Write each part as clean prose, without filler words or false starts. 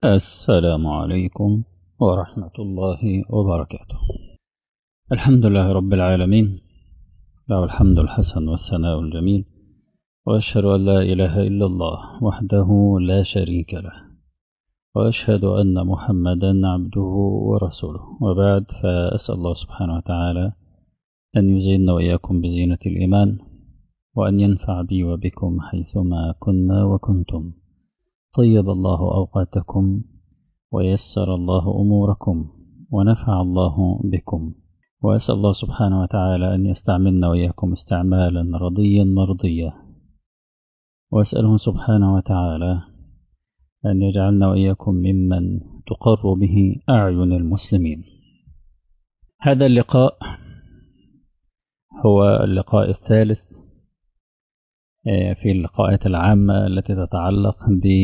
السلام عليكم ورحمة الله وبركاته. الحمد لله رب العالمين، له الحمد الحسن والثناء الجميل، وأشهد أن لا إله إلا الله وحده لا شريك له، وأشهد أن محمدا عبده ورسوله، وبعد، فأسأل الله سبحانه وتعالى أن يزيننا وإياكم بزينة الإيمان، وأن ينفع بي وبكم حيثما كنا وكنتم. طيب الله أوقاتكم ويسر الله أموركم ونفع الله بكم، وأسأل الله سبحانه وتعالى أن يستعملنا وإياكم استعمالا رضيا مرضيا، وأسأله سبحانه وتعالى أن يجعلنا وإياكم ممن تقر به أعين المسلمين. هذا اللقاء هو اللقاء الثالث في اللقاءات العامة التي تتعلق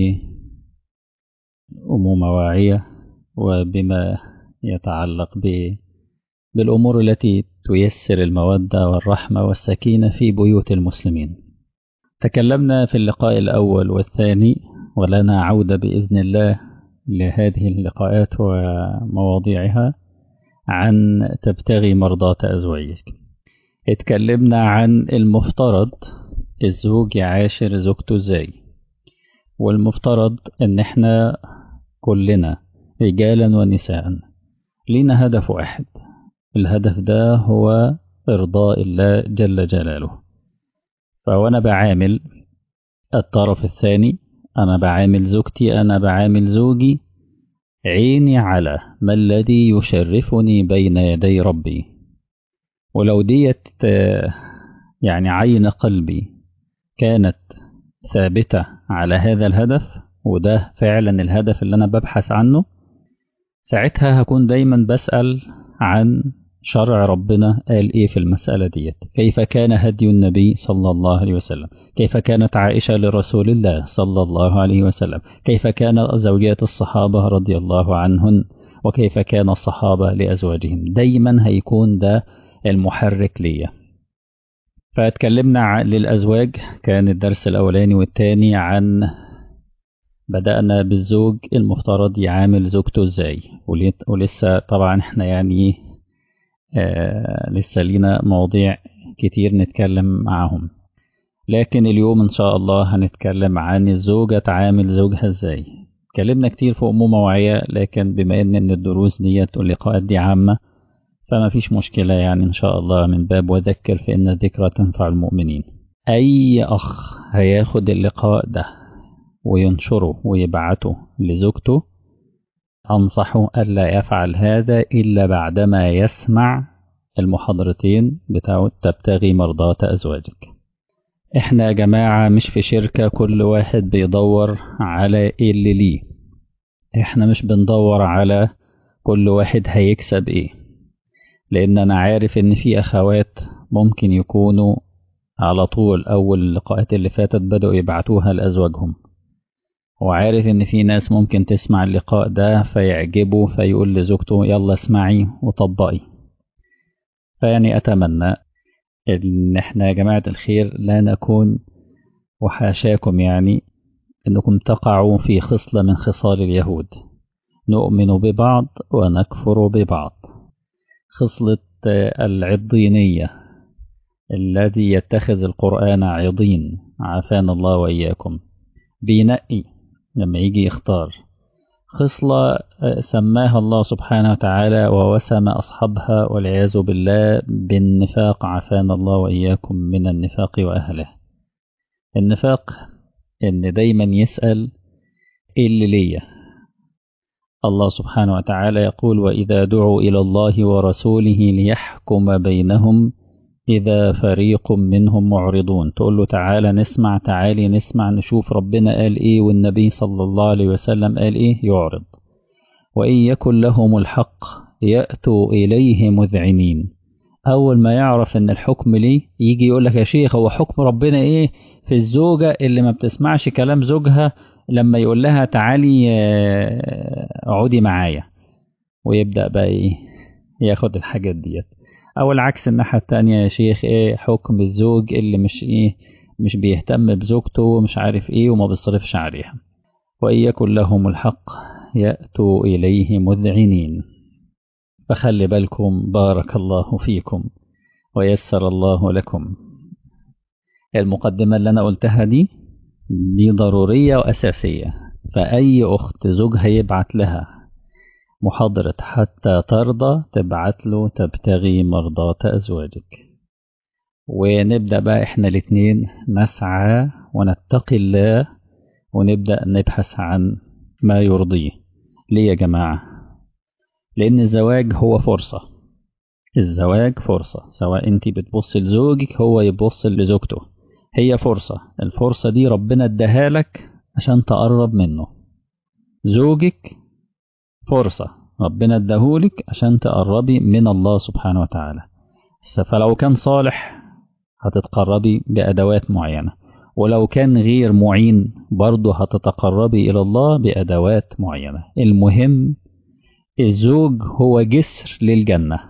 بأمومة واعية، وبما يتعلق بالأمور التي تيسر المودة والرحمة والسكينة في بيوت المسلمين. تكلمنا في اللقاء الأول والثاني، ولنا عودة بإذن الله لهذه اللقاءات ومواضيعها، عن تبتغي مرضات أزواجك. اتكلمنا عن المفترض الزوج يعاشر زوجته ازاي، والمفترض ان احنا كلنا رجالا ونساء لينا هدف واحد، الهدف ده هو إرضاء الله جل جلاله. فوانا بعامل الطرف الثاني، أنا بعامل زوجتي، أنا بعامل زوجي، عيني على ما الذي يشرفني بين يدي ربي. ولو ديت يعني عين قلبي كانت ثابتة على هذا الهدف، وده فعلا الهدف اللي أنا ببحث عنه، ساعتها هكون دايما بسأل عن شرع ربنا قال إيه في المسألة ديت. كيف كان هدي النبي صلى الله عليه وسلم؟ كيف كانت عائشة لرسول الله صلى الله عليه وسلم؟ كيف كان زوجات الصحابة رضي الله عنهن؟ وكيف كان الصحابة لأزواجهم؟ دايما هيكون ده المحرك ليا. فاتكلمنا للأزواج، كان الدرس الأولاني والتاني عن بدأنا بالزوج المفترض يعامل زوجته ازاي، ولسه طبعا احنا يعني لسه لينا مواضيع كتير نتكلم معهم، لكن اليوم ان شاء الله هنتكلم عن الزوجة تعامل زوجها ازاي. اتكلمنا كتير في أمومة واعية، لكن بما ان الدروس ديت واللقاءات دي عامة، فما فيش مشكلة يعني إن شاء الله، من باب وذكر فإن الذكرى تنفع المؤمنين. أي أخ هياخد اللقاء ده وينشره ويبعته لزوجته، أنصحه ألا يفعل هذا إلا بعدما يسمع المحاضرتين بتاعه تبتغي مرضات أزواجك. إحنا يا جماعة مش في شركة كل واحد بيدور على إيه اللي ليه، إحنا مش بندور على كل واحد هيكسب إيه، لأن أنا عارف إن في أخوات ممكن يكونوا على طول أول اللقاءات اللي فاتت بدأوا يبعتوها لأزواجهم، وعارف إن في ناس ممكن تسمع اللقاء ده فيعجبه فيقول لزوجته يلا اسمعي وطبقي. فيعني أتمنى إن احنا يا جماعة الخير لا نكون، وحاشاكم يعني، إنكم تقعوا في خصلة من خصال اليهود، نؤمن ببعض ونكفر ببعض، خصلة العضينية، الذي يتخذ القرآن عضين عافانا الله وإياكم، بينقي لما يجي يختار خصلة سماها الله سبحانه وتعالى ووسم أصحابها والعياذ بالله بالنفاق، عافانا الله وإياكم من النفاق وأهله. النفاق إن دايما يسأل إيه اللي ليا. الله سبحانه وتعالى يقول وإذا دعوا إلى الله ورسوله ليحكم بينهم إذا فريق منهم معرضون. تقول له تعالى نسمع، تعالي نسمع نشوف ربنا قال إيه والنبي صلى الله عليه وسلم قال إيه، يعرض. وإن يكن لهم الحق يأتوا إليه مذعنين. أول ما يعرف إن الحكم ليه يجي يقول لك يا شيخ هو حكم ربنا إيه في الزوجة اللي ما بتسمعش كلام زوجها لما يقول لها تعالي اقعدي معايا، ويبدأ بقى إيه ياخد الحاجات ديت. أو العكس الناحية التانية، يا شيخ إيه حكم الزوج اللي مش بيهتم بزوجته ومش عارف إيه وما بيصرفش عليها. وإن يكن لهم الحق يأتوا إليه مذعنين. فخلي بالكم، بارك الله فيكم ويسر الله لكم. المقدمة اللي أنا قلتها دي ضرورية وأساسية. فأي أخت زوجها يبعت لها محاضرة حتى ترضى، تبعت له تبتغي مرضاة أزواجك. ونبدأ بقى إحنا الاتنين نسعى ونتقي الله، ونبدأ نبحث عن ما يرضيه. ليه يا جماعة؟ لأن الزواج هو فرصة. الزواج فرصة، سواء انت بتبص لزوجك هو يبص لزوجته، هي فرصة. الفرصة دي ربنا اداها لك عشان تقرب منه. زوجك فرصة ربنا اداهولك عشان تقربي من الله سبحانه وتعالى. فلو كان صالح هتتقربي بأدوات معينة، ولو كان غير معين برضه هتتقربي إلى الله بأدوات معينة. المهم الزوج هو جسر للجنة،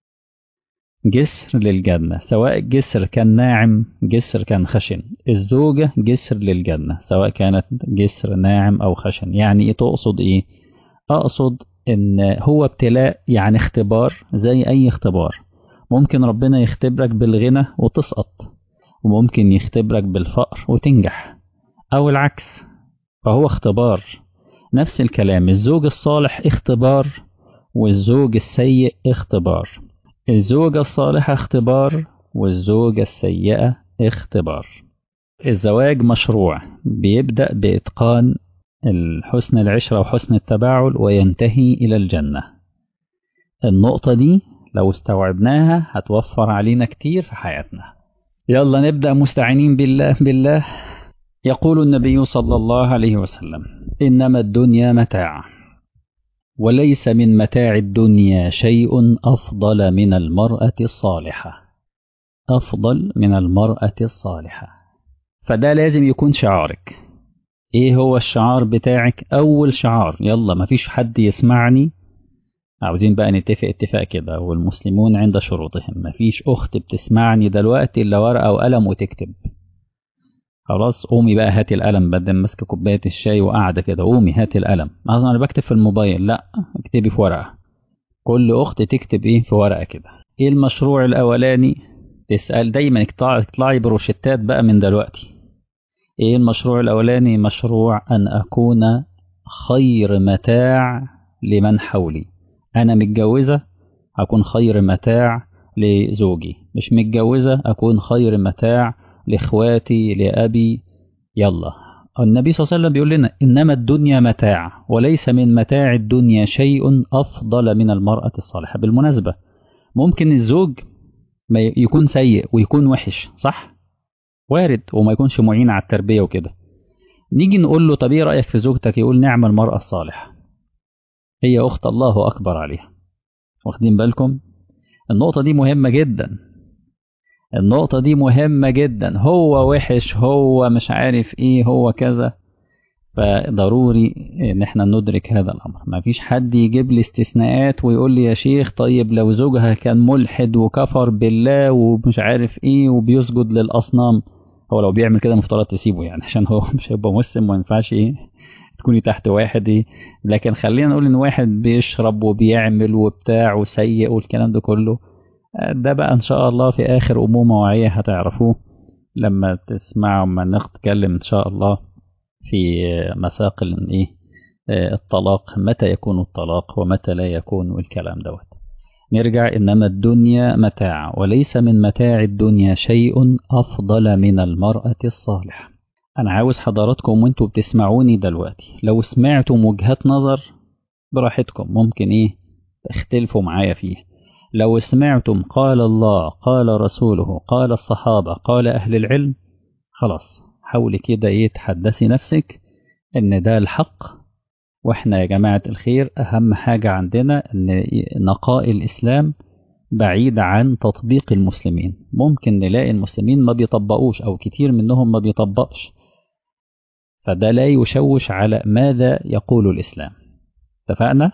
جسر للجنة، سواء الجسر كان ناعم جسر كان خشن. الزوجة جسر للجنة سواء كانت جسر ناعم أو خشن. يعني إيه؟ تقصد إيه؟ أقصد إن هو ابتلاء، يعني اختبار زي أي اختبار. ممكن ربنا يختبرك بالغنى وتسقط، وممكن يختبرك بالفقر وتنجح، أو العكس. فهو اختبار. نفس الكلام، الزوج الصالح اختبار، والزوج السيء اختبار. الزوجة الصالحة اختبار، والزوجة السيئة اختبار. الزواج مشروع بيبدأ بإتقان حسن العشرة وحسن التباعل، وينتهي إلى الجنة. النقطة دي لو استوعبناها هتوفر علينا كتير في حياتنا. يلا نبدأ مستعينين بالله. يقول النبي صلى الله عليه وسلم: إنما الدنيا متاع، وليس من متاع الدنيا شيء أفضل من المرأة الصالحة. أفضل من المرأة الصالحة. فده لازم يكون شعارك. إيه هو الشعار بتاعك؟ أول شعار، يلا مفيش حد يسمعني، عاوزين بقى نتفق اتفاق كده، والمسلمون عند شروطهم. مفيش أخت بتسمعني دلوقتي إلا ورقة وقلم وتكتب. خلاص قومي بقى هاتي القلم، بدل ماسكه كوبايه الشاي وقاعده كده، قومي هاتي القلم. انا بكتب في الموبايل، لا اكتبي في ورقه. كل اخت تكتب ايه في ورقه كده. ايه المشروع الاولاني؟ تسال دايما، اطلعي بروشتات بقى من دلوقتي. ايه المشروع الاولاني؟ مشروع ان اكون خير متاع لمن حولي. انا متجوزه اكون خير متاع لزوجي، مش متجوزه اكون خير متاع لاخواتي لابي. يلا، النبي صلى الله عليه وسلم بيقول لنا: انما الدنيا متاع، وليس من متاع الدنيا شيء افضل من المرأة الصالحة. بالمناسبة ممكن الزوج ما يكون سيء ويكون وحش، صح؟ وارد، وما يكونش معين على التربية وكده. نيجي نقول له: طب ايه رأيك في زوجتك؟ يقول: نعم المرأة الصالحة، هي أخت الله أكبر عليها. واخدين بالكم؟ النقطة دي مهمة جدا. النقطة دي مهمة جدا. هو وحش، هو مش عارف ايه، هو كذا. فضروري ان احنا ندرك هذا الامر. ما فيش حد يجيب لي استثناءات ويقول لي: يا شيخ طيب لو زوجها كان ملحد وكفر بالله ومش عارف ايه وبيسجد للاصنام. هو لو بيعمل كده مفترض تسيبه، يعني عشان هو مش هيبقى مسلم، وما ينفعش ايه تكوني تحت واحد ايه. لكن خلينا نقول ان واحد بيشرب وبيعمل وبتاع وسيء والكلام ده كله، ده بقى ان شاء الله في اخر امومه وعيه هتعرفوه لما تسمعوا، ما نتكلم ان شاء الله في مساق ايه الطلاق، متى يكون الطلاق ومتى لا يكون، الكلام دوت. نرجع: انما الدنيا متاع، وليس من متاع الدنيا شيء افضل من المرأة الصالحة. انا عاوز حضراتكم وانتوا بتسمعوني دلوقتي، لو سمعتم وجهات نظر براحتكم، ممكن ايه تختلفوا معايا فيه. لو سمعتم قال الله قال رسوله قال الصحابة قال أهل العلم، خلاص حاولي كده ايه تحدثي نفسك ان ده الحق. واحنا يا جماعة الخير اهم حاجة عندنا ان نقاء الاسلام بعيد عن تطبيق المسلمين. ممكن نلاقي المسلمين ما بيطبقوش، او كتير منهم ما بيطبقش، فده لا يشوش على ماذا يقول الاسلام. اتفقنا؟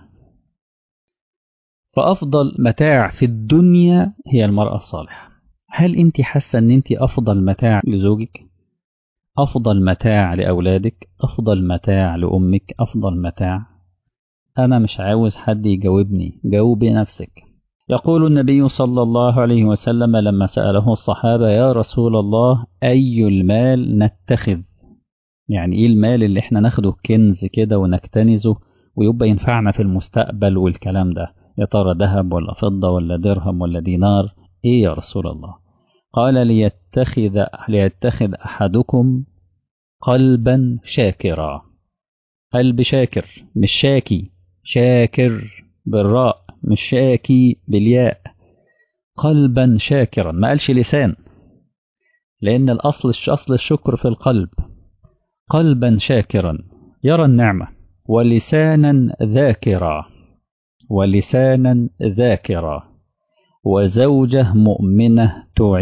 فأفضل متاع في الدنيا هي المرأة الصالحة. هل أنت حاسة أن أنت أفضل متاع لزوجك؟ أفضل متاع لأولادك؟ أفضل متاع لأمك؟ أفضل متاع؟ أنا مش عاوز حد يجاوبني، جاوبي نفسك. يقول النبي صلى الله عليه وسلم لما سأله الصحابة: يا رسول الله، أي المال نتخذ؟ يعني إيه المال اللي إحنا ناخده كنز كده ونكتنزه ويبقى ينفعنا في المستقبل والكلام ده؟ يا ترى ذهب ولا فضة ولا درهم ولا دينار؟ إيه يا رسول الله؟ قال: ليتخذ أحدكم قلبا شاكرا. قلب شاكر، مش شاكي، شاكر بالراء مش شاكي بالياء. قلبا شاكرا، ما قالش لسان، لأن أصل الشكر في القلب. قلبا شاكرا يرى النعمة، ولسانا ذاكرا، ولسانا ذاكرا، وزوجة مؤمنة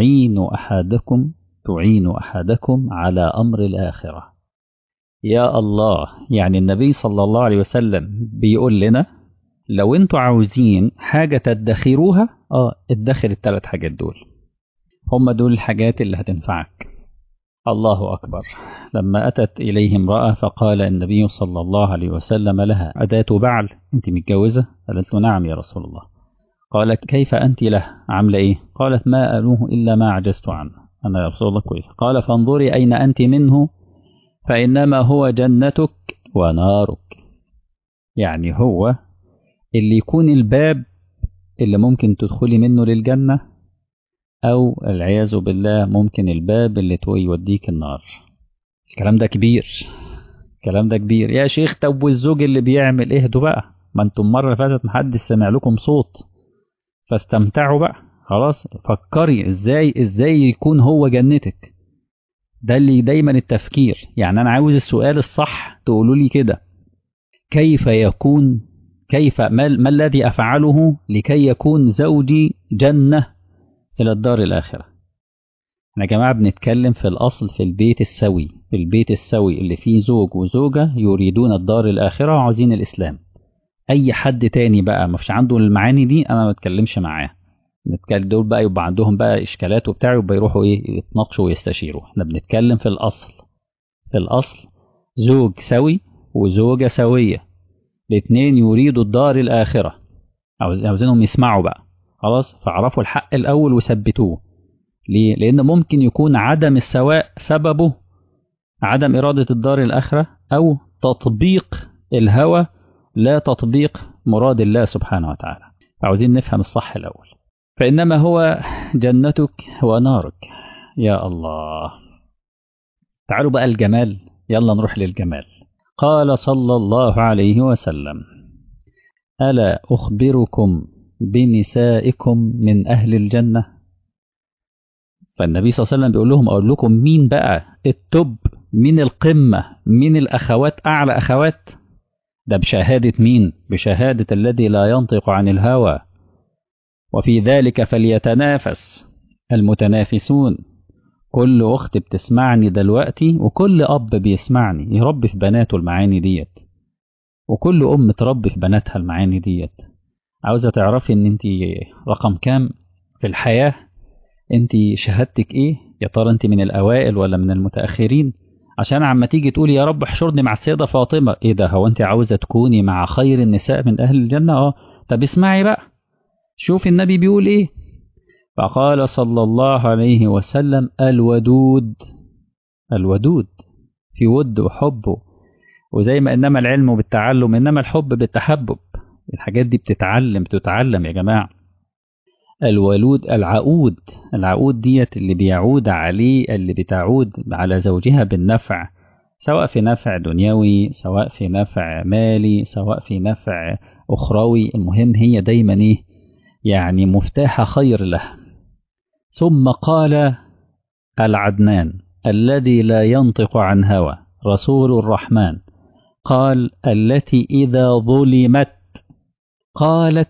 تعين أحدكم على أمر الآخرة. يا الله، يعني النبي صلى الله عليه وسلم بيقول لنا لو انتوا عاوزين حاجة تدخروها، ادخر الثلاث حاجات دول، هم دول الحاجات اللي هتنفعك. الله أكبر. لما أتت إليه امرأة فقال النبي صلى الله عليه وسلم لها: أداة بعل، أنت متجوزة؟ قالت له: نعم يا رسول الله. قال: كيف أنت له؟ عاملة إيه؟ قالت: ما ألوه إلا ما عجزت عنه. أنا يا رسول الله كويس. قال: فانظري أين أنت منه، فإنما هو جنتك ونارك. يعني هو اللي يكون الباب اللي ممكن تدخلي منه للجنة، أو العياذ بالله ممكن الباب اللي يوديك النار. الكلام ده كبير، الكلام ده كبير يا شيخ. طب والزوج اللي بيعمل اهدوا بقى، ما انتم المرة اللي فاتت محدش سمع لكم صوت، فاستمتعوا بقى خلاص. فكري ازاي يكون هو جنتك. ده اللي دايما التفكير. يعني انا عاوز السؤال الصح تقولوا لي كده: ما الذي افعله لكي يكون زوجي جنة الى الدار الاخرة؟ احنا يا جماعة بنتكلم في الأصل في البيت السوي، في البيت السوي اللي فيه زوج وزوجة يريدون الدار الآخرة وعاوزين الإسلام. أي حد تاني بقى مش عنده المعاني دي أنا ما بتكلمش معاه. نتكلم دول بقى يبقى عندهم بقى إشكالات وبتاع، يبقى يروحوا يتناقشوا ويستشيروا. احنا بنتكلم في الأصل، في الأصل زوج سوي وزوجة سوية، الاتنين يريدوا الدار الآخرة، عاوزينهم يسمعوا بقى خلاص. فاعرفوا الحق الأول وثبتوه. ليه؟ لأن ممكن يكون عدم السواء سببه عدم إرادة الدار الآخرة، أو تطبيق الهوى لا تطبيق مراد الله سبحانه وتعالى. عاوزين نفهم الصح الأول. فإنما هو جنتك ونارك. يا الله. تعالوا بقى الجمال، يلا نروح للجمال. قال صلى الله عليه وسلم: ألا أخبركم بنسائكم من أهل الجنة؟ فالنبي صلى الله عليه وسلم بيقول لهم: أقول لكم مين بقى التوب، مين القمة، مين الأخوات، أعلى أخوات؟ ده بشهادة مين؟ بشهادة الذي لا ينطق عن الهوى. وفي ذلك فليتنافس المتنافسون. كل أخت بتسمعني دلوقتي وكل أب بيسمعني يربي في بناته المعاني ديت، وكل أم تربي في بناتها المعاني ديت. عاوزة تعرفي إن أنت رقم كام في الحياة؟ أنت شهادتك إيه؟ يا ترى أنت من الأوائل ولا من المتأخرين؟ عشان عما تيجي تقولي يا رب احشرني مع السيدة فاطمة، إيه ده؟ هو أنت عاوزة تكوني مع خير النساء من أهل الجنة؟ طب اسمعي بقى، شوف النبي بيقول إيه. فقال صلى الله عليه وسلم: الودود. الودود في ود وحب، وزي ما إنما العلم بالتعلم إنما الحب بالتحبب. الحاجات دي بتتعلم يا جماعة. الولود، العقود ديت اللي بيعود عليه، اللي بتعود على زوجها بالنفع، سواء في نفع دنيوي، سواء في نفع مالي، سواء في نفع أخروي. المهم هي دايما إيه؟ يعني مفتاح خير له. ثم قال: العدنان الذي لا ينطق عن هوى، رسول الرحمن، قال: التي إذا ظلمت قالت: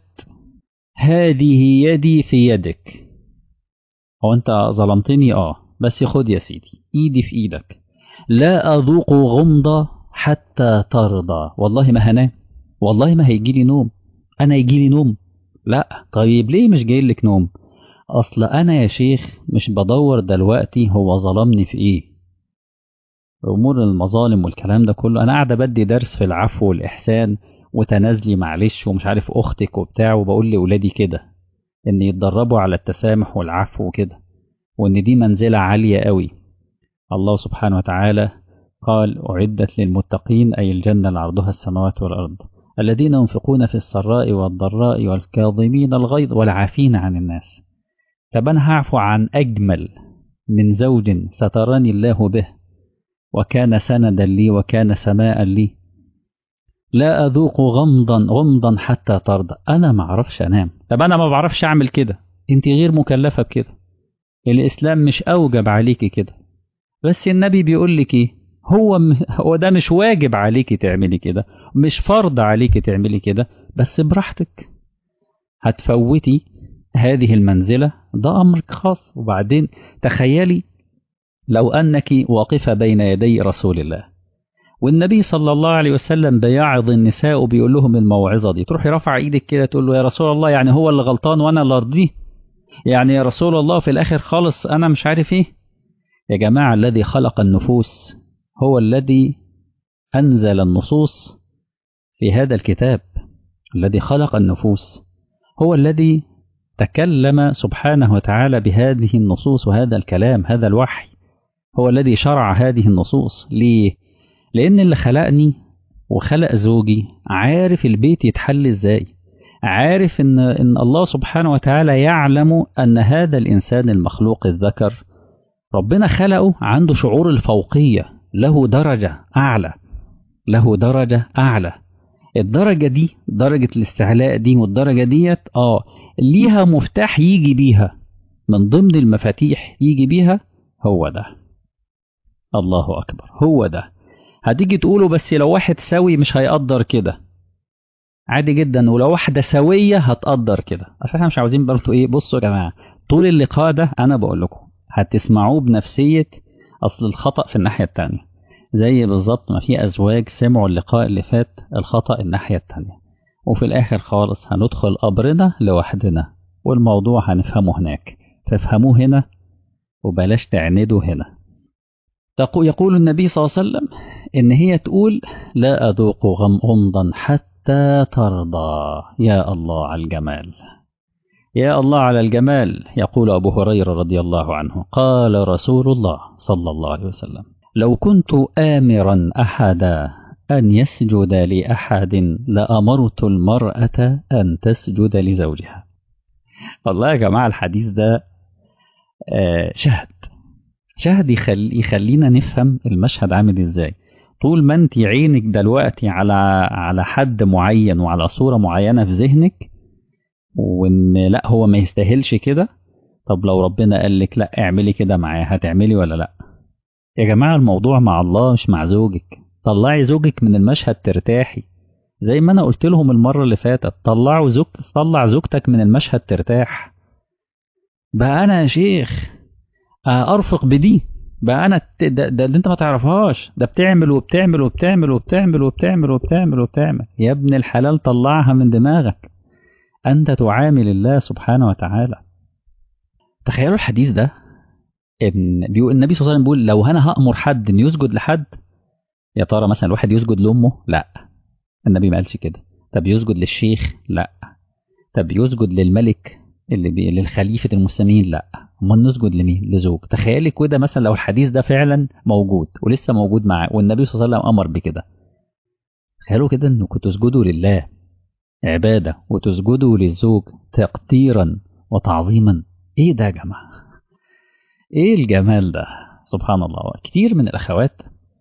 هذه يدي في يدك. هو أنت ظلمتني؟ بس خد يا سيدي إيدي في إيدك، لا أذوق غمضة حتى ترضى. والله ما هنام، والله ما هيجي لي نوم. أنا يجي لي نوم؟ لا. طيب ليه مش جاي لك نوم؟ أصل أنا يا شيخ مش بدور دلوقتي هو ظلمني في إيه، أمور المظالم والكلام ده كله. أنا قاعدة بدي درس في العفو والإحسان وتنازلي معلش ومش عارف أختك وبتاع، وبقول لأولادي كده إن يتدربوا على التسامح والعفو وكده، وإن دي منزلة عالية قوي. الله سبحانه وتعالى قال أعدت للمتقين، أي الجنة اللي عرضها السماوات والأرض، الذين ينفقون في السراء والضراء والكاظمين الغيظ والعافين عن الناس. طب أنا هعفو عن أجمل من زوج سترني الله به وكان سندا لي وكان سماء لي، لا أذوق غمضا حتى ترضى. أنا ما أعرفش أنام، طب أنا ما بعرفش أعمل كده، أنت غير مكلفة بكده، الإسلام مش أوجب عليكي كده، بس النبي بيقول لك إيه، هو ده مش واجب عليكي تعملي كده، مش فرض عليكي تعملي كده، بس براحتك. هتفوتي هذه المنزلة، ده أمرك خاص. وبعدين تخيلي لو أنك واقفة بين يدي رسول الله، والنبي صلى الله عليه وسلم بيعظ النساء وبيقول لهم الموعظة دي، تروحي رافعة ايدك كده تقول له يا رسول الله، يعني هو اللي غلطان وانا اللي ارضيه؟ يعني يا رسول الله في الاخر خالص انا مش عارف ايه؟ يا جماعة، الذي خلق النفوس هو الذي انزل النصوص في هذا الكتاب. الذي خلق النفوس هو الذي تكلم سبحانه وتعالى بهذه النصوص وهذا الكلام، هذا الوحي هو الذي شرع هذه النصوص. ليه؟ لأن اللي خلقني وخلق زوجي عارف البيت يتحل ازاي، عارف ان الله سبحانه وتعالى يعلم ان هذا الانسان المخلوق الذكر ربنا خلقه عنده شعور الفوقية، له درجة اعلى، له درجة اعلى. الدرجة دي درجة الاستعلاء دي، والدرجة ديت ليها مفتاح يجي بيها، من ضمن المفاتيح يجي بيها هو ده. الله اكبر، هو ده. هتيجي تقوله بس لو واحد سوي مش هيقدر كده، عادي جدا، ولو واحدة سوية هتقدر كده. اصل احنا مش عاوزين برضو ايه، بصوا يا جماعة، طول اللقاء ده انا بقول لكم هتسمعوه بنفسية اصل الخطأ في الناحية التانية، زي بالظبط ما في ازواج سمعوا اللقاء اللي فات الخطأ الناحية التانية، وفي الاخر خالص هندخل قبرنا لوحدنا والموضوع هنفهمه هناك، فافهموه هنا وبلاش تعندوا هنا. يقول النبي صلى الله عليه وسلم إن هي تقول لا أذوق غمضا حتى ترضى. يا الله على الجمال، يا الله على الجمال. يقول أبو هريرة رضي الله عنه قال رسول الله صلى الله عليه وسلم لو كنت آمرا أحدا أن يسجد لأحد لأمرت المرأة أن تسجد لزوجها. والله يا جماعة الحديث ده شاهد يخلينا نفهم المشهد عامل ازاي. طول ما انت عينك دلوقتي على حد معين وعلى صورة معينة في ذهنك، وان لا هو ما يستاهلش كده، طب لو ربنا قال لك لا اعملي كده معاه، هتعملي ولا لا؟ يا جماعة الموضوع مع الله مش مع زوجك. طلعي زوجك من المشهد ترتاحي، زي ما انا قلت لهم المرة اللي فاتت، طلع زوجتك من المشهد ترتاح. بقى انا يا شيخ ارفق بدي، بقى انا ده اللي انت ما تعرفهاش، ده بتعمل وبتعمل وبتعمل وبتعمل وبتعمل وبتعمل وبتعمل. يا ابن الحلال طلعها من دماغك، انت تعامل الله سبحانه وتعالى. تخيلوا الحديث ده، ان بيقول النبي صلى الله عليه وسلم بيقول لو انا هأمر حد ان يسجد لحد، يا ترى مثلا الواحد يسجد لامه؟ لا، النبي ما قالش كده. طب يسجد للشيخ؟ لا. طب يسجد للملك للخليفة المسلمين؟ لا. امال نسجد لمين؟ لزوج. تخيلي كده مثلا لو الحديث ده فعلا موجود ولسه موجود معاه والنبي صلى الله عليه وسلم امر بكده، تخيلوا كده انكم تسجدوا لله عبادة وتسجدوا للزوج تقديرا وتعظيما. ايه ده يا جماعة؟ ايه الجمال ده؟ سبحان الله. كتير من الاخوات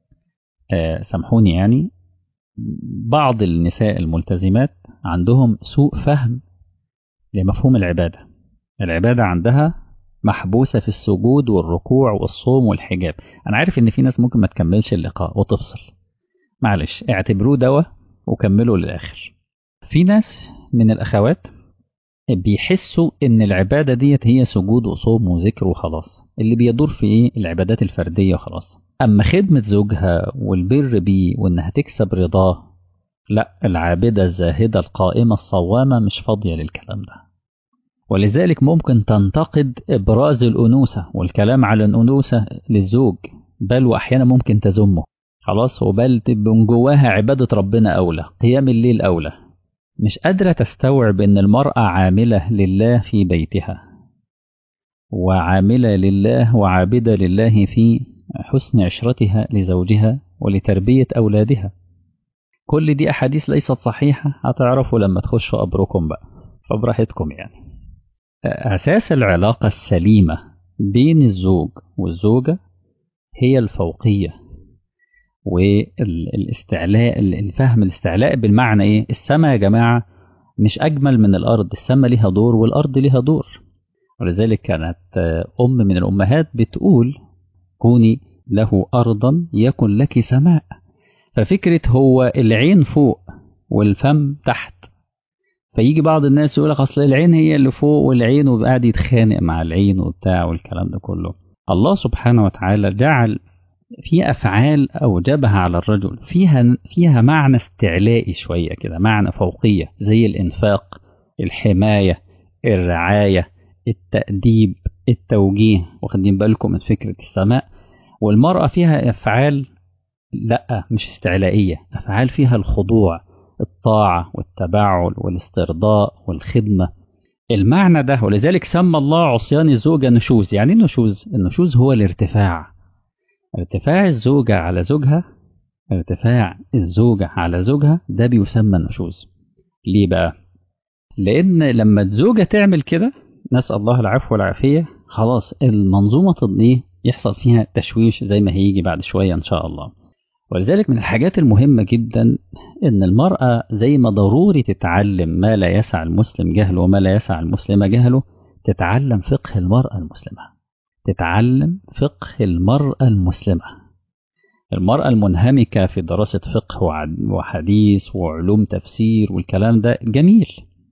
سامحوني يعني، بعض النساء الملتزمات عندهم سوء فهم لمفهوم العبادة. العبادة عندها محبوسة في السجود والركوع والصوم والحجاب. أنا عارف إن في ناس ممكن ما تكملش اللقاء وتفصل، معلش اعتبروه دواء وكملوا للآخر. في ناس من الأخوات بيحسوا إن العبادة ديت هي سجود وصوم وذكر وخلاص، اللي بيدور في إيه؟ العبادات الفردية وخلاص. أما خدمة زوجها والبر بيه وإنها تكسب رضاه، لا، العابدة الزاهدة القائمة الصوامة مش فاضية للكلام ده. ولذلك ممكن تنتقد إبراز الأنوثة والكلام على الأنوثة للزوج، بل وأحيانا ممكن تذمه. خلاص، وبل من جواها عبادة ربنا أولى، قيام الليل أولى. مش قادرة تستوعب إن المرأة عاملة لله في بيتها، وعاملة لله وعابدة لله في حسن عشرتها لزوجها ولتربية أولادها. كل دي أحاديث ليست صحيحة، هتعرفوا لما تخشوا أبركم بقى، فبراحتكم يعني. أساس العلاقة السليمة بين الزوج والزوجة هي الفوقية والاستعلاء. الفهم الاستعلاء بالمعنى إيه؟ السماء يا جماعة مش أجمل من الأرض، السماء ليها دور والأرض ليها دور. ولذلك كانت أم من الأمهات بتقول: كوني له أرضا يكن لك سماء. ففكرة هو العين فوق والفم تحت، فيجي بعض الناس يقول لك أصل العين هي اللي فوق والعين، وقاعد يتخانق مع العين وبتاع والكلام ده كله. الله سبحانه وتعالى جعل في أفعال أوجبها على الرجل فيها معنى استعلائي شوية كده، معنى فوقية، زي الإنفاق، الحماية، الرعاية، التأديب، التوجيه. واخدين بالكم من فكرة السماء؟ والمرأة فيها أفعال لا مش استعلائية، أفعال فيها الخضوع، الطاعة والتبعل والاسترضاء والخدمة. المعنى ده، ولذلك سمى الله عصيان الزوجة نشوز. يعني النشوز، النشوز هو الارتفاع، ارتفاع الزوجة على زوجها، ارتفاع الزوجة على زوجها، ده بيسمى النشوز. ليه بقى؟ لأن لما الزوجة تعمل كده، نسأل الله العفو والعافية، خلاص المنظومة دي يحصل فيها تشويش زي ما هيجي بعد شوية إن شاء الله. ولذلك من الحاجات المهمة جدا إن المرأة زي ما ضروري تتعلم ما لا يسع المسلم جهله وما لا يسع المسلم جهله، تتعلم فقه المرأة المسلمة، تتعلم فقه المرأة المسلمة. المرأة المنهمكة في دراسة فقه وحديث وعلوم تفسير والكلام ده جميل،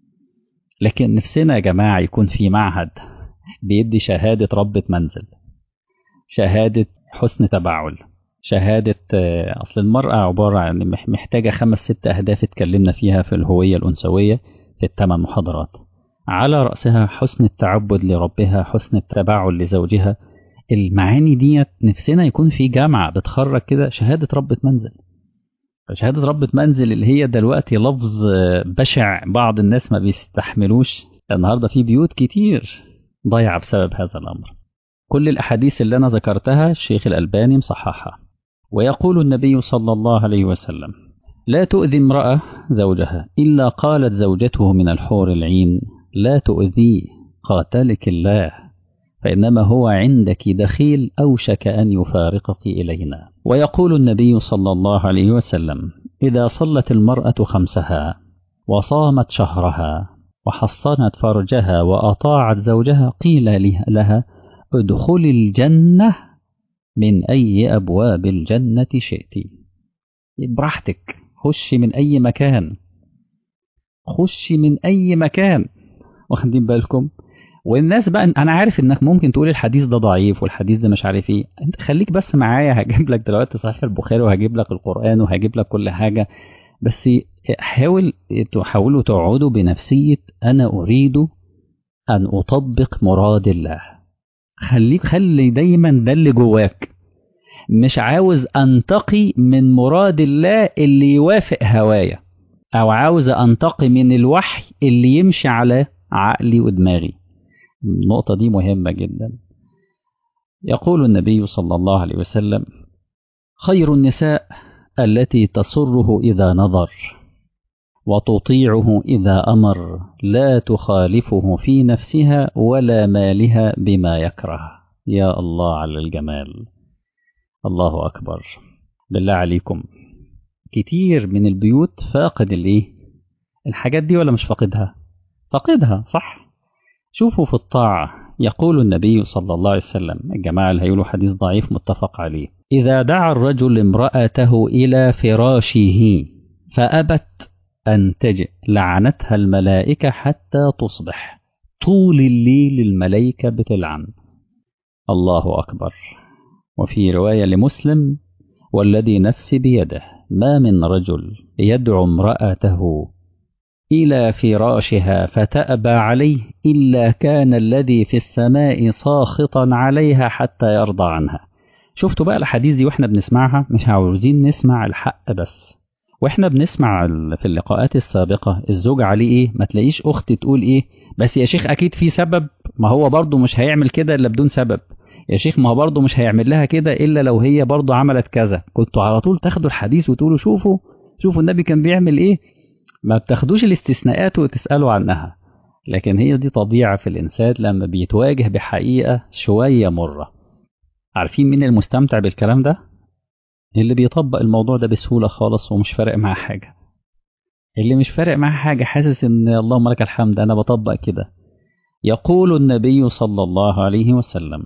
لكن نفسنا يا جماعة يكون في معهد بيدي شهادة ربة منزل، شهادة حسن تبعل، شهادة. أصل المرأة عبارة عن محتاجة 5-6 أهداف اتكلمنا فيها في الهوية الأنثوية في ال8 محاضرات، على رأسها حسن التعبد لربها، حسن التبعل لزوجها. المعاني دي نفسنا يكون في جامعة بتخرج كده شهادة ربة منزل. شهادة ربة منزل اللي هي دلوقتي لفظ بشع بعض الناس ما بيستحملوش. النهاردة في بيوت كتير ضايعة بسبب هذا الأمر. كل الأحاديث اللي أنا ذكرتها الشيخ الألباني مصححها. ويقول النبي صلى الله عليه وسلم: لا تؤذي امرأة زوجها إلا قالت زوجته من الحور العين: لا تؤذيه قاتلك الله، فإنما هو عندك دخيل أوشك أن يفارقك إلينا. ويقول النبي صلى الله عليه وسلم: إذا صلت المرأة 5 وصامت شهرها وحصنت فرجها وأطاعت زوجها قيل لها: ادخل الجنة من أي أبواب الجنة شئت. براحتك، خشي من أي مكان، خشي من أي مكان. واخدين بالكم؟ والناس بقى، أنا عارف إنك ممكن تقول الحديث ده ضعيف والحديث ده مش عارف إيه، أنت خليك بس معايا، هجيب لك دلوقتي صحيح البخاري وهجيب لك القرآن وهجيب لك كل حاجة، بس تحاولوا تقعدوا بنفسية أنا أريد أن أطبق مراد الله. خلي دايما ده اللي جواك، مش عاوز أنتقي من مراد الله اللي يوافق هوايا، أو عاوز أنتقي من الوحي اللي يمشي على عقلي ودماغي. النقطة دي مهمة جدا. يقول النبي صلى الله عليه وسلم: خير النساء التي تسره إذا نظر وتطيعه إذا أمر، لا تخالفه في نفسها ولا مالها بما يكره. يا الله على الجمال، الله أكبر. بالله عليكم، كتير من البيوت فاقد الحاجات دي ولا مش فاقدها؟ فاقدها صح. شوفوا في الطاعة، يقول النبي صلى الله عليه وسلم، الجماعة اللي هيقولوا حديث ضعيف متفق عليه: إذا دعا الرجل امرأته إلى فراشه فأبت أن تجئ لعنتها الملائكة حتى تصبح. طول الليل الملائكة بتلعن. الله أكبر. وفي رواية لمسلم: والذي نفسي بيده ما من رجل يدعو امرأته إلى فراشها فتأبى عليه إلا كان الذي في السماء ساخطا عليها حتى يرضى عنها. شفتوا بقى الحديث دي واحنا بنسمعها مش عاوزين نسمع الحق بس، واحنا بنسمع في اللقاءات السابقة الزوج عليه ايه، ما تلاقيش اخت تقول ايه بس يا شيخ اكيد في سبب، ما هو برضه مش هيعمل كده الا بدون سبب، يا شيخ ما هو برضه مش هيعمل لها كده الا لو هي برضه عملت كذا. كنتوا على طول تاخدوا الحديث وتقولوا شوفوا النبي كان بيعمل ايه، ما بتاخدوش الاستثناءات وتسألوا عنها. لكن هي دي طبيعة في الإنسان لما بيتواجه بحقيقة شوية مرة. عارفين مين المستمتع بالكلام ده؟ اللي بيطبق الموضوع ده بسهولة خالص ومش فارق معاه حاجة. اللي مش فارق معاه حاجة حاسس إن اللهم لك الحمد أنا بطبق كده. يقول النبي صلى الله عليه وسلم: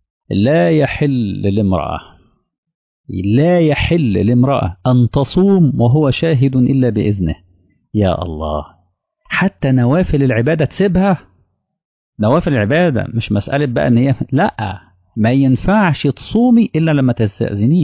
لا يحل لامرأة أن تصوم وهو شاهد إلا بإذنه. يا الله، حتى نوافل العبادة تسيبها. نوافل العبادة مش مسألة بقى إن هي لأ، ما ينفعش تصومي إلا لما تستأذنيه.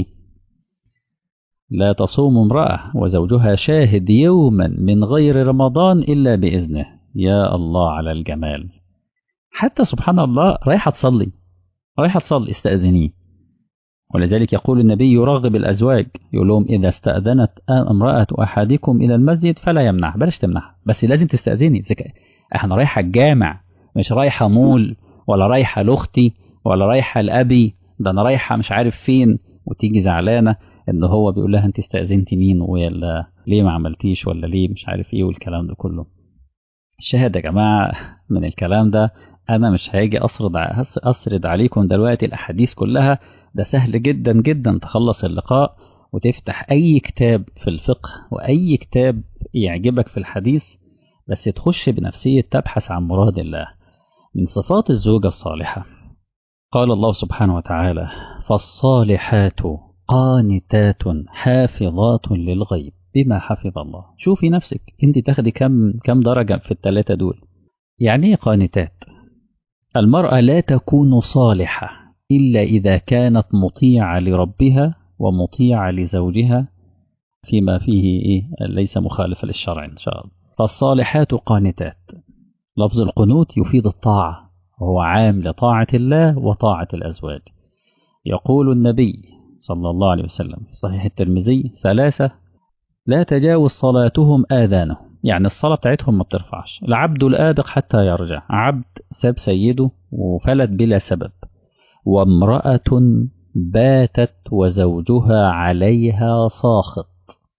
لا تصوم امرأة وزوجها شاهد يوما من غير رمضان إلا بإذنه. يا الله على الجمال. حتى سبحان الله رايحة تصلي استأذنيه. ولذلك يقول النبي يرغب الأزواج، يقول لهم إذا استأذنت امرأة أحدكم إلى المسجد فلا يمنع، بلاش تمنع بس لازم تستأذني. احنا رايحة الجامع، مش رايحة مول ولا رايحة لأختي ولا رايحة لأبي، ده أنا رايحة مش عارف فين، وتيجي زعلانة إن هو بيقول لها أنت استأذنتي مين ولا ليه ما عملتيش ولا ليه مش عارف إيه والكلام ده كله. الشاهد يا جماعة من الكلام ده، أنا مش هاجي أسرد عليكم دلوقتي الأحاديث كلها، ده سهل جدا جدا تخلص اللقاء وتفتح أي كتاب في الفقه وأي كتاب يعجبك في الحديث، بس تخش بنفسية تبحث عن مراد الله. من صفات الزوجة الصالحة قال الله سبحانه وتعالى: فالصالحات قانتات حافظات للغيب بما حفظ الله. شوفي نفسك انت تاخدي كم درجة في الثلاثة دول. يعني ايه قانتات؟ المرأة لا تكون صالحة إلا إذا كانت مطيعة لربها ومطيعة لزوجها فيما فيه ليس مخالفة للشرع إن شاء الله. فالصالحات قانتات، لفظ القنوت يفيد الطاعة وهو عام لطاعة الله وطاعة الأزواج. يقول النبي صلى الله عليه وسلم في صحيح الترمذي: ثلاثة لا تجاوز صلاتهم آذانهم، يعني الصلاة بتاعتهم ما بترفعش. العبد الآبق حتى يرجع، عبد ساب سيده وفلت بلا سبب، وامرأة باتت وزوجها عليها ساخط،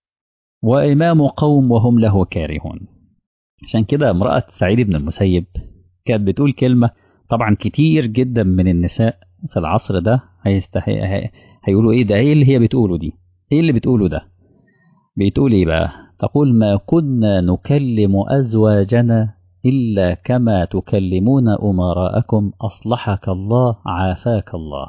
وإمام قوم وهم له كارهون. عشان كده امرأة سعيد بن المسيب كانت بتقول كلمة، طبعا كتير جدا من النساء في العصر ده هيقولوا ايه ده، ايه اللي هي بتقوله دي، ايه اللي بتقوله ده. بتقول ايه بقى؟ تقول: ما كنا نكلم أزواجنا إلا كما تكلمون أمراءكم أصلحك الله عافاك الله.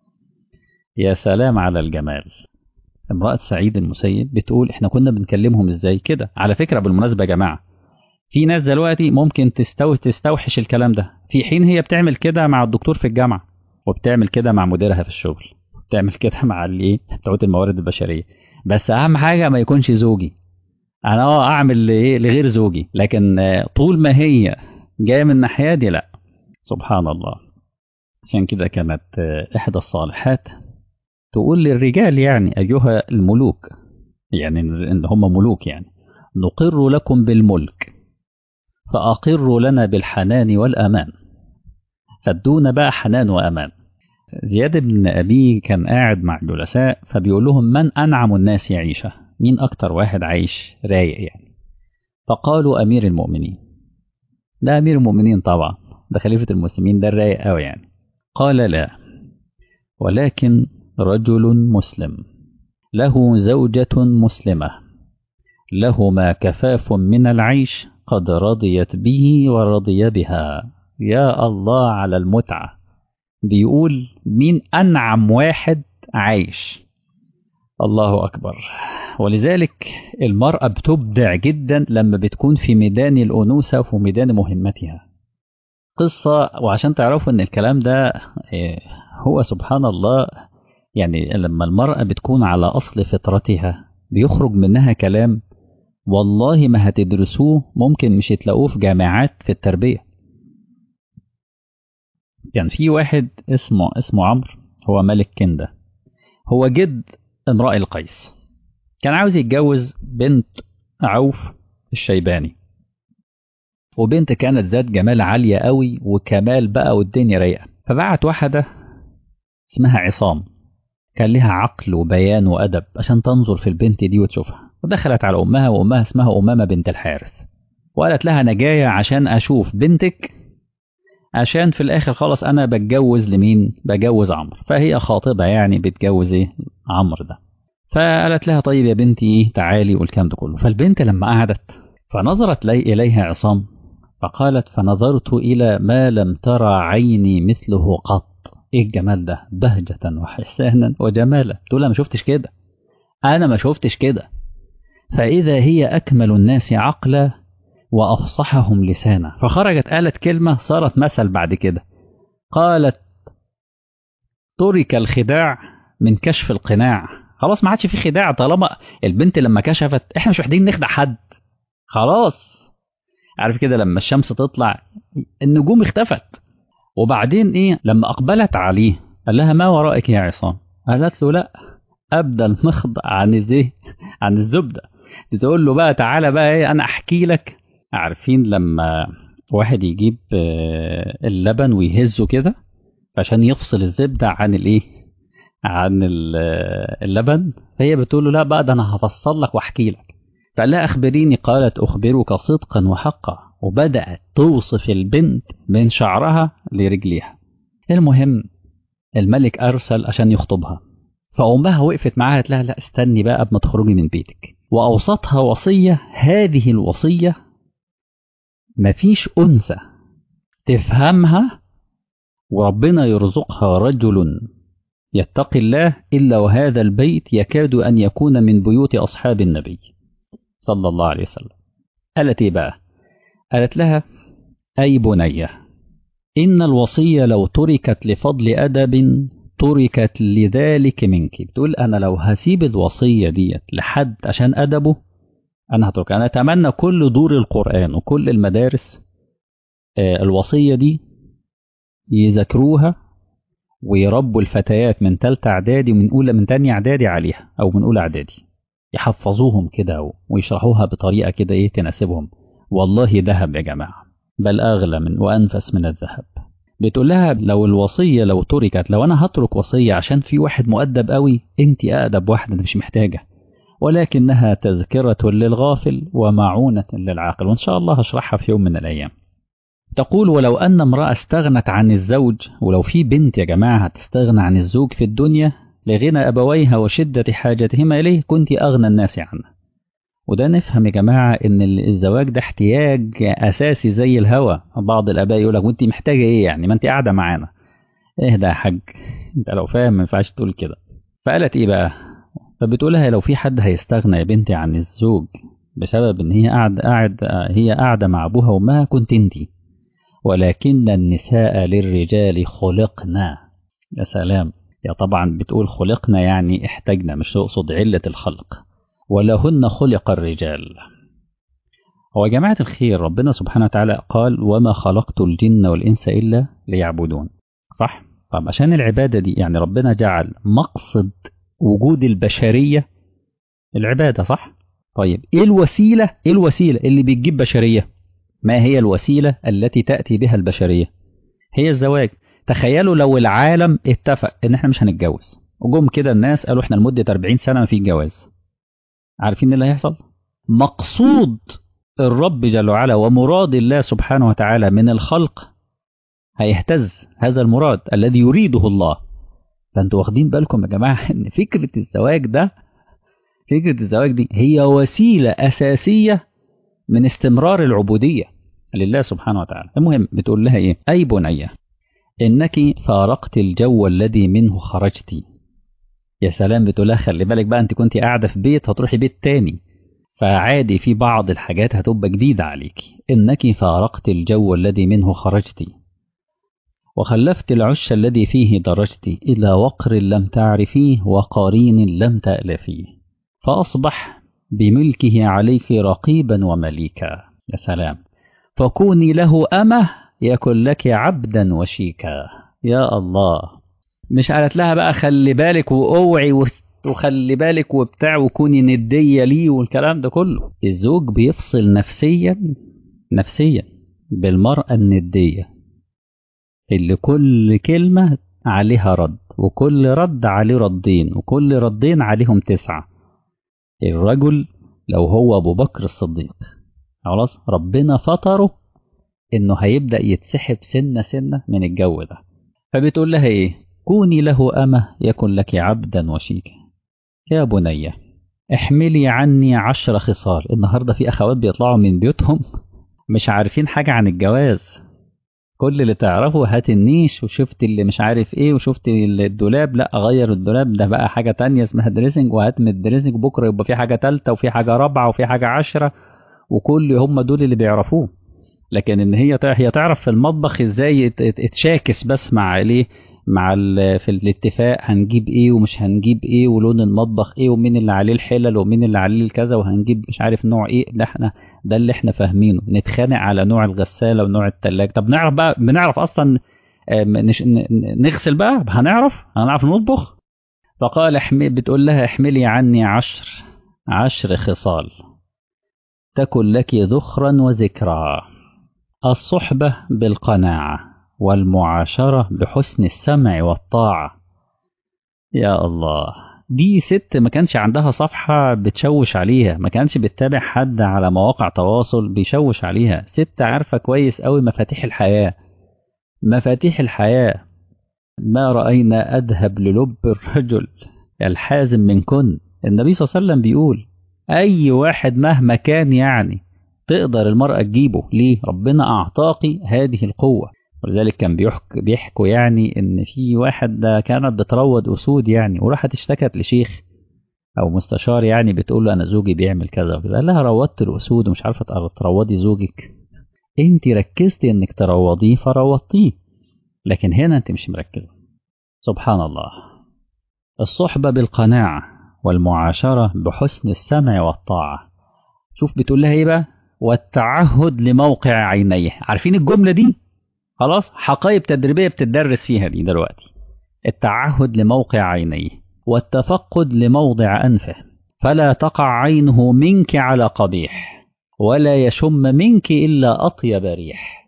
يا سلام على الجمال. امرأة سعيد المسيب بتقول احنا كنا بنكلمهم ازاي كده. على فكرة بالمناسبة يا جماعة، في ناس دلوقتي ممكن تستوحش الكلام ده، في حين هي بتعمل كده مع الدكتور في الجامعة، وبتعمل كده مع مديرها في الشغل، بتعمل كده مع بتوع الموارد البشرية. بس أهم حاجة ما يكونش زوجي. أنا أعمل لغير زوجي، لكن طول ما هي جاية من الناحية دي لا. سبحان الله. عشان كده كانت إحدى الصالحات تقول للرجال: يعني أيها الملوك، يعني إن هم ملوك، يعني نقر لكم بالملك فأقروا لنا بالحنان والأمان. فادونا بقى حنان وأمان. زياد بن أبي كان قاعد مع الجلساء فبيقول لهم: من أنعم الناس عيشة؟ مين أكتر واحد عايش رايق يعني؟ فقالوا: أمير المؤمنين. ده أمير المؤمنين طبعا، ده خليفة المسلمين، ده الرايق أوي يعني. قال: لا، ولكن رجل مسلم له زوجة مسلمة لهما كفاف من العيش قد رضيت به ورضي بها. يا الله على المتعة. بيقول مين أنعم واحد عايش. الله أكبر. ولذلك المرأة بتبدع جدا لما بتكون في ميدان الأنوثة وفي ميدان مهمتها. قصة، وعشان تعرفوا أن الكلام ده هو سبحان الله، يعني لما المرأة بتكون على أصل فطرتها بيخرج منها كلام والله ما هتدرسوه، ممكن مش تلاقوه في جامعات في التربية. يعني في واحد اسمه عمرو، هو ملك كندة، هو جد امرئ القيس، كان عاوز يتجوز بنت عوف الشيباني، وبنت كانت ذات جمال عالية قوي وكمال بقى والدنيا رايقة، فبعت واحدة اسمها عصام كان لها عقل وبيان وأدب عشان تنظر في البنت دي وتشوفها، ودخلت على أمها، وأمها اسمها أمامة بنت الحارث، وقالت لها أنا جاية عشان أشوف بنتك، عشان في الآخر خلاص أنا بتجوز لمين؟ بجوز عمرو، فهي خاطبة يعني بتجوز إيه؟ عمرو ده. فقالت لها طيب يا بنتي إيه تعالي والكلام ده كله. فالبنت لما قعدت فنظرت إليها عصام فقالت فنظرت إلى ما لم ترى عيني مثله قط. إيه الجمال ده؟ بهجة وحسانا وجمالا. تقول ما شفتش كده، أنا ما شفتش كده. فإذا هي أكمل الناس عقلا وأفصحهم لسانا. فخرجت قالت كلمة صارت مثل بعد كده، قالت ترك الخداع من كشف القناع. خلاص ما عادش في خداع، طالما البنت لما كشفت احنا مش محتاجين نخدع حد خلاص. عارف كده لما الشمس تطلع النجوم اختفت. وبعدين ايه لما اقبلت عليه قال لها ما ورائك يا عصام؟ قالت له لا ابدا المخض عن الزبده. تقول له بقى تعالى بقى ايه انا احكي لك. عارفين لما واحد يجيب اللبن ويهزه كده عشان يفصل الزبده عن الايه عن اللبن، فهي بتقول له لا بقى ده انا هفصل لك واحكي لك. فقال لها اخبريني، قالت اخبرك صدقا وحقا، وبدات توصف البنت من شعرها لرجليها. المهم الملك ارسل عشان يخطبها، فامها وقفت معاها قالت لها لا استني بقى قبل ما تخرجي من بيتك، واوصتها وصيه. هذه الوصيه مفيش انثى تفهمها وربنا يرزقها رجل يتقي الله إلا وهذا البيت يكاد أن يكون من بيوت أصحاب النبي صلى الله عليه وسلم. قالت إيه بقى؟ قالت لها أي بنية إن الوصية لو تركت لفضل أدب تركت لذلك منك. بتقول أنا لو هسيب الوصية ديت لحد عشان أدبه أنا هترك. أنا أتمنى كل دور القرآن وكل المدارس الوصية دي يذكروها ويربوا الفتيات من تالتة اعدادي من تانية اعدادي عليها او من اولى اعدادي، يحفظوهم كده ويشرحوها بطريقة كده ايه تناسبهم. والله ذهب يا جماعة، بل اغلى من وانفس من الذهب. بتقول لها لو الوصية لو تركت، لو انا هترك وصية عشان في واحد مؤدب قوي، انت اادب واحدة مش محتاجة، ولكنها تذكرة للغافل ومعونة للعاقل. وان شاء الله هشرحها في يوم من الايام. تقول ولو أن امرأة استغنت عن الزوج، ولو في بنت يا جماعة هتستغنى عن الزوج في الدنيا لغنى أبويها وشدة حاجتهما إليه كنت أغنى الناس عنه. وده نفهم يا جماعة إن الزواج ده احتياج أساسي زي الهوى. بعض الآباء يقول لك وأنت محتاجة إيه يعني ما أنت قاعدة معانا. إهدى يا حاج، أنت لو فاهم ما ينفعش تقول كده. فقالت إيه بقى؟ فبتقولها لو في حد هيستغنى يا بنتي عن الزوج بسبب إن هي قاعدة مع أبوها وأمها كنت أنتي. ولكن النساء للرجال خلقنا. يا سلام. يا طبعا بتقول خلقنا يعني احتاجنا، مش تقصد علة الخلق. ولهن خلق الرجال. هو يا جماعة الخير ربنا سبحانه وتعالى قال وما خلقت الجن والإنس إلا ليعبدون، صح؟ طب عشان العبادة دي يعني ربنا جعل مقصد وجود البشرية العبادة، صح؟ طيب ايه الوسيلة اللي بتجيب بشرية؟ ما هي الوسيلة التي تأتي بها البشرية؟ هي الزواج. تخيلوا لو العالم اتفق ان احنا مش هنتجوز، وجم كده الناس قالوا احنا لمدة 40 سنة ما في جواز، عارفين ايه اللي هيحصل؟ مقصود الرب جل وعلا ومراد الله سبحانه وتعالى من الخلق هيهتز. هذا المراد الذي يريده الله. فانتوا واخدين بالكم يا جماعة ان فكرة الزواج دي هي وسيلة أساسية من استمرار العبودية لله سبحانه وتعالى. المهم بتقول لها ايه؟ اي بنية انك فارقت الجو الذي منه خرجت. يا سلام. بتقول لها خلي بالك بقى انت كنت قاعدة في بيت هتروحي بيت تاني، فعادي في بعض الحاجات هتبقى جديدة عليك. انك فارقت الجو الذي منه خرجت وخلفت العش الذي فيه درجت الى وقر لم تعرفيه وقرين لم تألفيه فاصبح بملكه عليك رقيبا ومليكا. يا سلام. فكوني له أمه يكن لك عبدا وشيكا. يا الله. مش قالت لها بقى خلي بالك واوعي وخلي بالك وبتاع وكوني ندية ليه والكلام ده كله. الزوج بيفصل نفسيا بالمرأة الندية اللي كل كلمة عليها رد، وكل رد عليه ردين، وكل ردين عليهم 9. الرجل لو هو أبو بكر الصديق خلاص ربنا فطره إنه هيبدأ يتسحب سنة سنة من الجو ده. فبتقول لها إيه؟ كوني له أمة يكن لك عبدا وشيكا. يا بنية احملي عني 10 خصال. النهاردة في أخوات بيطلعوا من بيوتهم مش عارفين حاجة عن الجواز، كل اللي تعرفه هات النيش وشفت اللي مش عارف ايه وشفت الدولاب، لا اغير الدولاب ده بقى حاجة تانية اسمها دريسنج، وهات من الدريسنج بكرة يبقى في حاجة تالتة وفي حاجة رابعة وفي حاجة 10، وكل هم دول اللي بيعرفوه. لكن ان هي تعرف في المطبخ ازاي تشاكس بس مع ليه مع في الاتفاق هنجيب ايه ومش هنجيب ايه ولون المطبخ ايه ومين اللي عليه الحلل ومين اللي عليه الكذا وهنجيب مش عارف نوع ايه. ده اللي احنا فاهمينه. نتخانق على نوع الغسالة ونوع التلاجة. طب نعرف بقى، بنعرف اصلا نغسل بقى، هنعرف نطبخ. فقال بتقول لها احملي عني 10 خصال تكن لك ذخرا وذكرى. الصحبة بالقناعة، والمعاشرة بحسن السمع والطاعة. يا الله، دي ست ما كانش عندها صفحة بتشوش عليها، ما كانش بتتابع حد على مواقع تواصل بيشوش عليها. ست عارفة كويس قوي مفاتيح الحياة، مفاتيح الحياة. ما رأينا أذهب للب الرجل الحازم منكن. النبي صلى الله عليه وسلم بيقول أي واحد مهما كان يعني تقدر المرأة تجيبه. ليه؟ ربنا أعطاكي هذه القوة. ولذلك كان بيحكوا يعني إن في واحد ده كانت بتروض أسود يعني، وراحت اشتكت لشيخ أو مستشار يعني، بتقول له أنا زوجي بيعمل كذا وكذا. قال لها روضت الأسود ومش عارفة تروضي زوجك؟ أنت ركزتي إنك تروضيه فروضتيه، لكن هنا أنت مش مركزة. سبحان الله. الصحبة بالقناعة، والمعاشرة بحسن السمع والطاعة. شوف بتقول لها ايه بقى؟ والتعهد لموقع عينيه. عارفين الجملة دي؟ خلاص حقائب تدريبية بتدرس فيها دي دلوقتي. التعهد لموقع عينيه، والتفقد لموضع أنفه، فلا تقع عينه منك على قبيح، ولا يشم منك إلا أطيب ريح.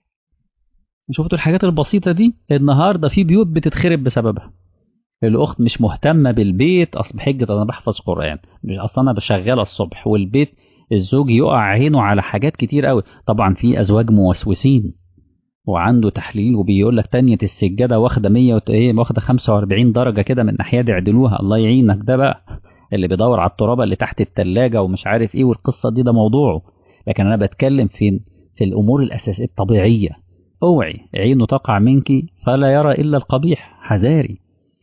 شفتوا الحاجات البسيطة دي؟ النهاردة في بيوت بتتخرب بسببها. الأخت مش مهتمة بالبيت، أصل بحجة أنا بحفظ قرآن، أصل أنا بشغل الصبح والبيت، الزوج يقع عينه على حاجات كتير قوي. طبعا في أزواج موسوسين وعنده تحليل وبيقول لك تانية السجادة واخدة 100 واخدة 45 درجة كده من ناحية يعدلوها. الله يعينك، ده بقى اللي بيدور على الترابة اللي تحت التلاجة ومش عارف ايه والقصة دي، ده موضوعه. لكن أنا بتكلم في الأمور الأساسية الطبيعية. اوعي عينه تقع منك فلا يرى إلا القبيح، حذاري.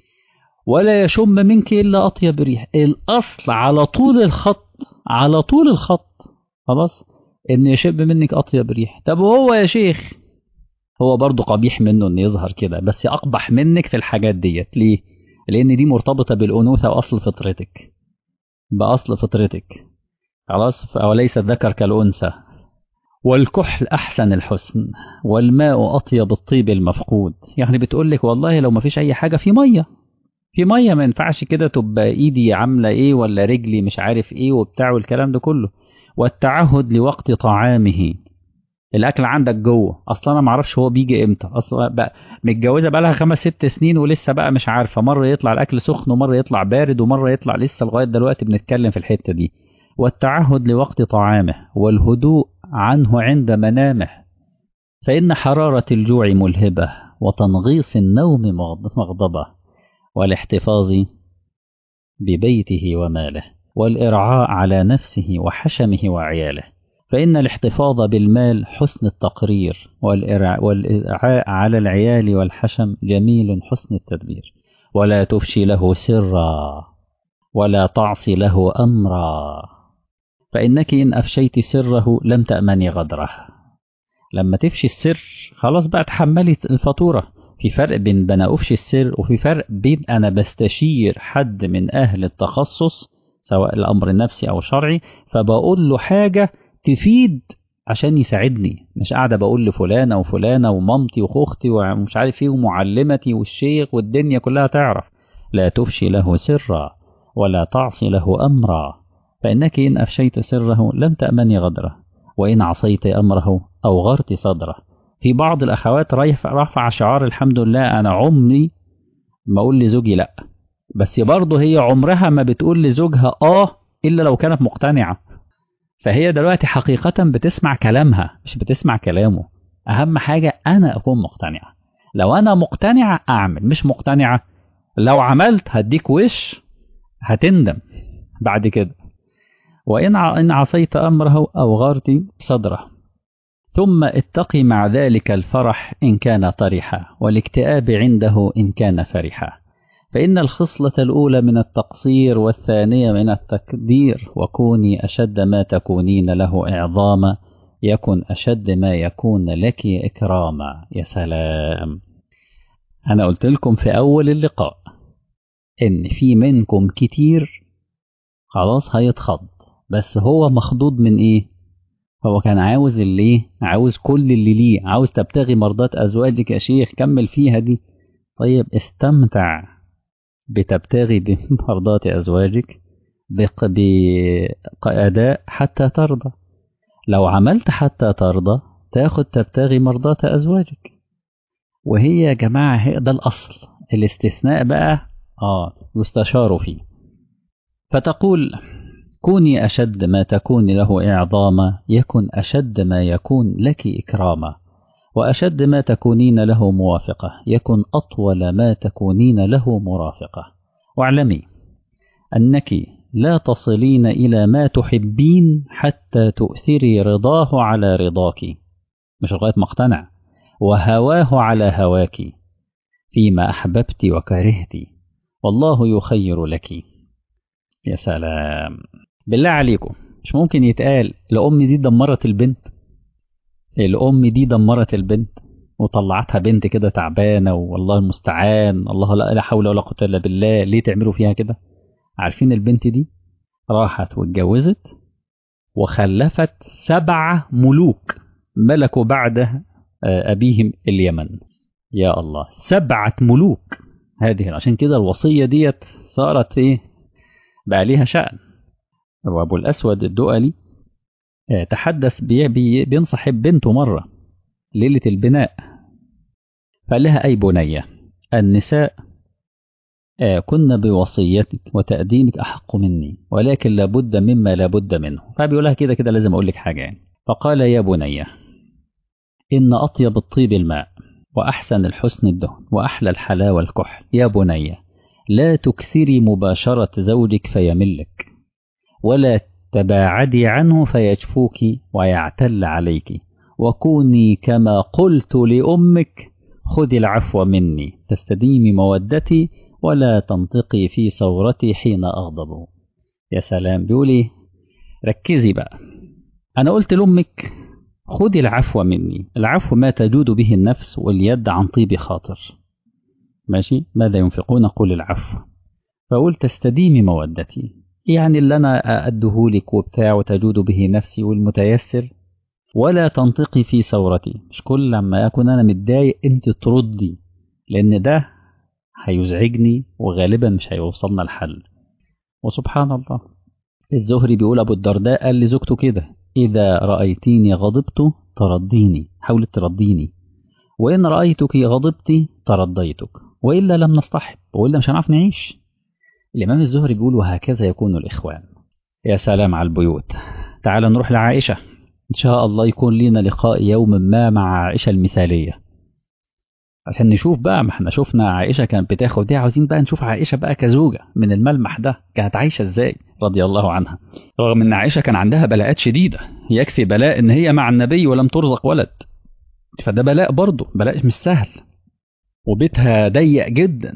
ولا يشم منك إلا أطيب ريح. الأصل على طول الخط، على طول الخط خلاص إن يشم منك أطيب ريح. طب وهو يا شيخ هو برضو قبيح منه إن يظهر كده، بس أقبح منك في الحاجات ديت. ليه؟ لأن دي مرتبطة بالأنوثة وأصل فطرتك، بأصل فطرتك خلاص. وليس الذكر كالأنثى. والكحل أحسن الحسن، والماء أطيب الطيب المفقود. يعني بتقول لك والله لو ما فيش أي حاجة، في مية، في ميه. ما ينفعش كده تبقى ايدي عامله ايه ولا رجلي مش عارف ايه وبتاع والكلام ده كله. والتعهد لوقت طعامه. الاكل عندك جوه، اصلا انا ما اعرفش هو بيجي امتى. اصلا بقى متجوزه بقى لها 5-6 سنين ولسه بقى مش عارفه، مره يطلع الاكل سخن ومره يطلع بارد ومره يطلع لسه لغايه دلوقتي بنتكلم في الحته دي. والتعهد لوقت طعامه، والهدوء عنه عند منامه، فان حراره الجوع ملهبه، وتنغيص النوم مغضبه. والاحتفاظ ببيته وماله، والإرعاء على نفسه وحشمه وعياله، فإن الاحتفاظ بالمال حسن التقرير، والإرعاء على العيال والحشم جميل حسن التدبير. ولا تفشي له سرا، ولا تعصي له أمرا، فإنك إن أفشيت سره لم تأمني غدره. لما تفشي السر خلاص بقى تحملي الفاتورة. في فرق بين أنا أفشي السر، وفي فرق بين أنا بستشير حد من أهل التخصص سواء الأمر النفسي أو شرعي، فبقول له حاجة تفيد عشان يساعدني، مش قاعدة بقول لفلانة وفلانة ومامتي وأختي ومش عارف ايه ومعلمتي والشيخ والدنيا كلها تعرف. لا تفشي له سرا ولا تعصي له أمرا، فإنك إن أفشيت سره لم تأمني غدره، وإن عصيت أمره أوغرت صدره. في بعض الأخوات رفع شعار الحمد لله أنا عمري ما أقول لزوجي لأ، بس برضه هي عمرها ما بتقول لزوجها إلا لو كانت مقتنعة. فهي دلوقتي حقيقة بتسمع كلامها مش بتسمع كلامه. أهم حاجة أنا أكون مقتنعة. لو أنا مقتنعة أعمل، مش مقتنعة لو عملت هديك وش هتندم بعد كده. وإن عصيت أمره أوغرت صدره. ثم اتقي مع ذلك الفرح إن كان طرحا، والاكتئاب عنده إن كان فرحا. فإن الخصلة الأولى من التقصير والثانية من التقدير. وكوني أشد ما تكونين له إعظاما يكن أشد ما يكون لك إكراما. يا سلام. أنا قلت لكم في أول اللقاء إن في منكم كتير خلاص هيتخض، بس هو مخضوض من إيه؟ هو كان عاوز اللي عاوز كل اللي ليه، عاوز تبتغي مرضات أزواجك يا شيخ، كمل فيها دي. طيب استمتع بتبتغي بمرضات أزواجك بأداء حتى ترضى. لو عملت حتى ترضى تاخد تبتغي مرضات أزواجك. وهي يا جماعة ده الأصل، الاستثناء بقى يستشار فيه. فتقول كوني أشد ما تكون له إعظاما يكن أشد ما يكون لك إكراما، وأشد ما تكونين له موافقة يكن أطول ما تكونين له مرافقة. واعلمي أنك لا تصلين إلى ما تحبين حتى تؤثري رضاه على رضاك، مش لغاية مقتنع، وهواه على هواك فيما أحببت وكرهت، والله يخير لك. يا سلام. بالله عليكم مش ممكن يتقال الأم دي دمرت البنت، الأم دي دمرت البنت وطلعتها بنت كده تعبانة والله المستعان، الله لا حول ولا قوة إلا بالله، ليه تعملوا فيها كده؟ عارفين البنت دي راحت واتجوزت وخلفت 7 ملوك ملكوا بعد أبيهم اليمن. يا الله 7 ملوك. هذه عشان كده الوصية ديت صارت بقى ليها شأن. وأبو الأسود الدؤلي تحدث بينصح بنته مرة ليلة البناء، فقال لها أي بنية النساء كن بوصيتك وتقديمك أحق مني، ولكن لابد مما لابد منه. فبيقول لها كده كده لازم أقول لك حاجة يعني. فقال يا بنية إن أطيب الطيب الماء وأحسن الحسن الدهن وأحلى الحلاوة الكحل. يا بنية لا تكثري مباشرة زوجك فيملك، ولا تباعدي عنه فيجفوك ويعتل عليك، وكوني كما قلت لأمك خذي العفو مني تستديمي مودتي ولا تنطقي في ثورتي حين أغضب. يا سلام. بيقولي ركزي بقى، أنا قلت لأمك خذي العفو مني، العفو ما تجود به النفس واليد عن طيب خاطر، ماشي، ماذا ينفقون قل العفو. فقلت تستديمي مودتي، يعني اللي أنا أدهولك وبتاع وتجود به نفسي والمتيسر، ولا تنطقي في ثورتي، مش كل لما أكون أنا متضايق أنت تردي، لأن ده هيزعجني وغالبا مش هيوصلنا الحل. وسبحان الله الزهري بيقول أبو الدرداء قال لزوجته كده إذا رأيتيني غضبت ترديني، حاولت ترديني، وإن رأيتك غضبت ترديتك، وإلا لم نصطحب، وإلا مش هنعرف نعيش. الإمام الزهري بيقول وهكذا يكون الإخوان. يا سلام على البيوت. تعال نروح لعائشة إن شاء الله يكون لنا لقاء يوم ما مع عائشة المثالية عشان نشوف بقى، ما احنا شفنا عائشة كانت بتاخد دي، عاوزين بقى نشوف عائشة بقى كزوجة من الملمح ده كانت عايشة ازاي رضي الله عنها. رغم ان عائشة كان عندها بلاءات شديدة، يكفي بلاء ان هي مع النبي ولم ترزق ولد، فده بلاء برضه، بلاء مش سهل، وبيتها ضيق جدا.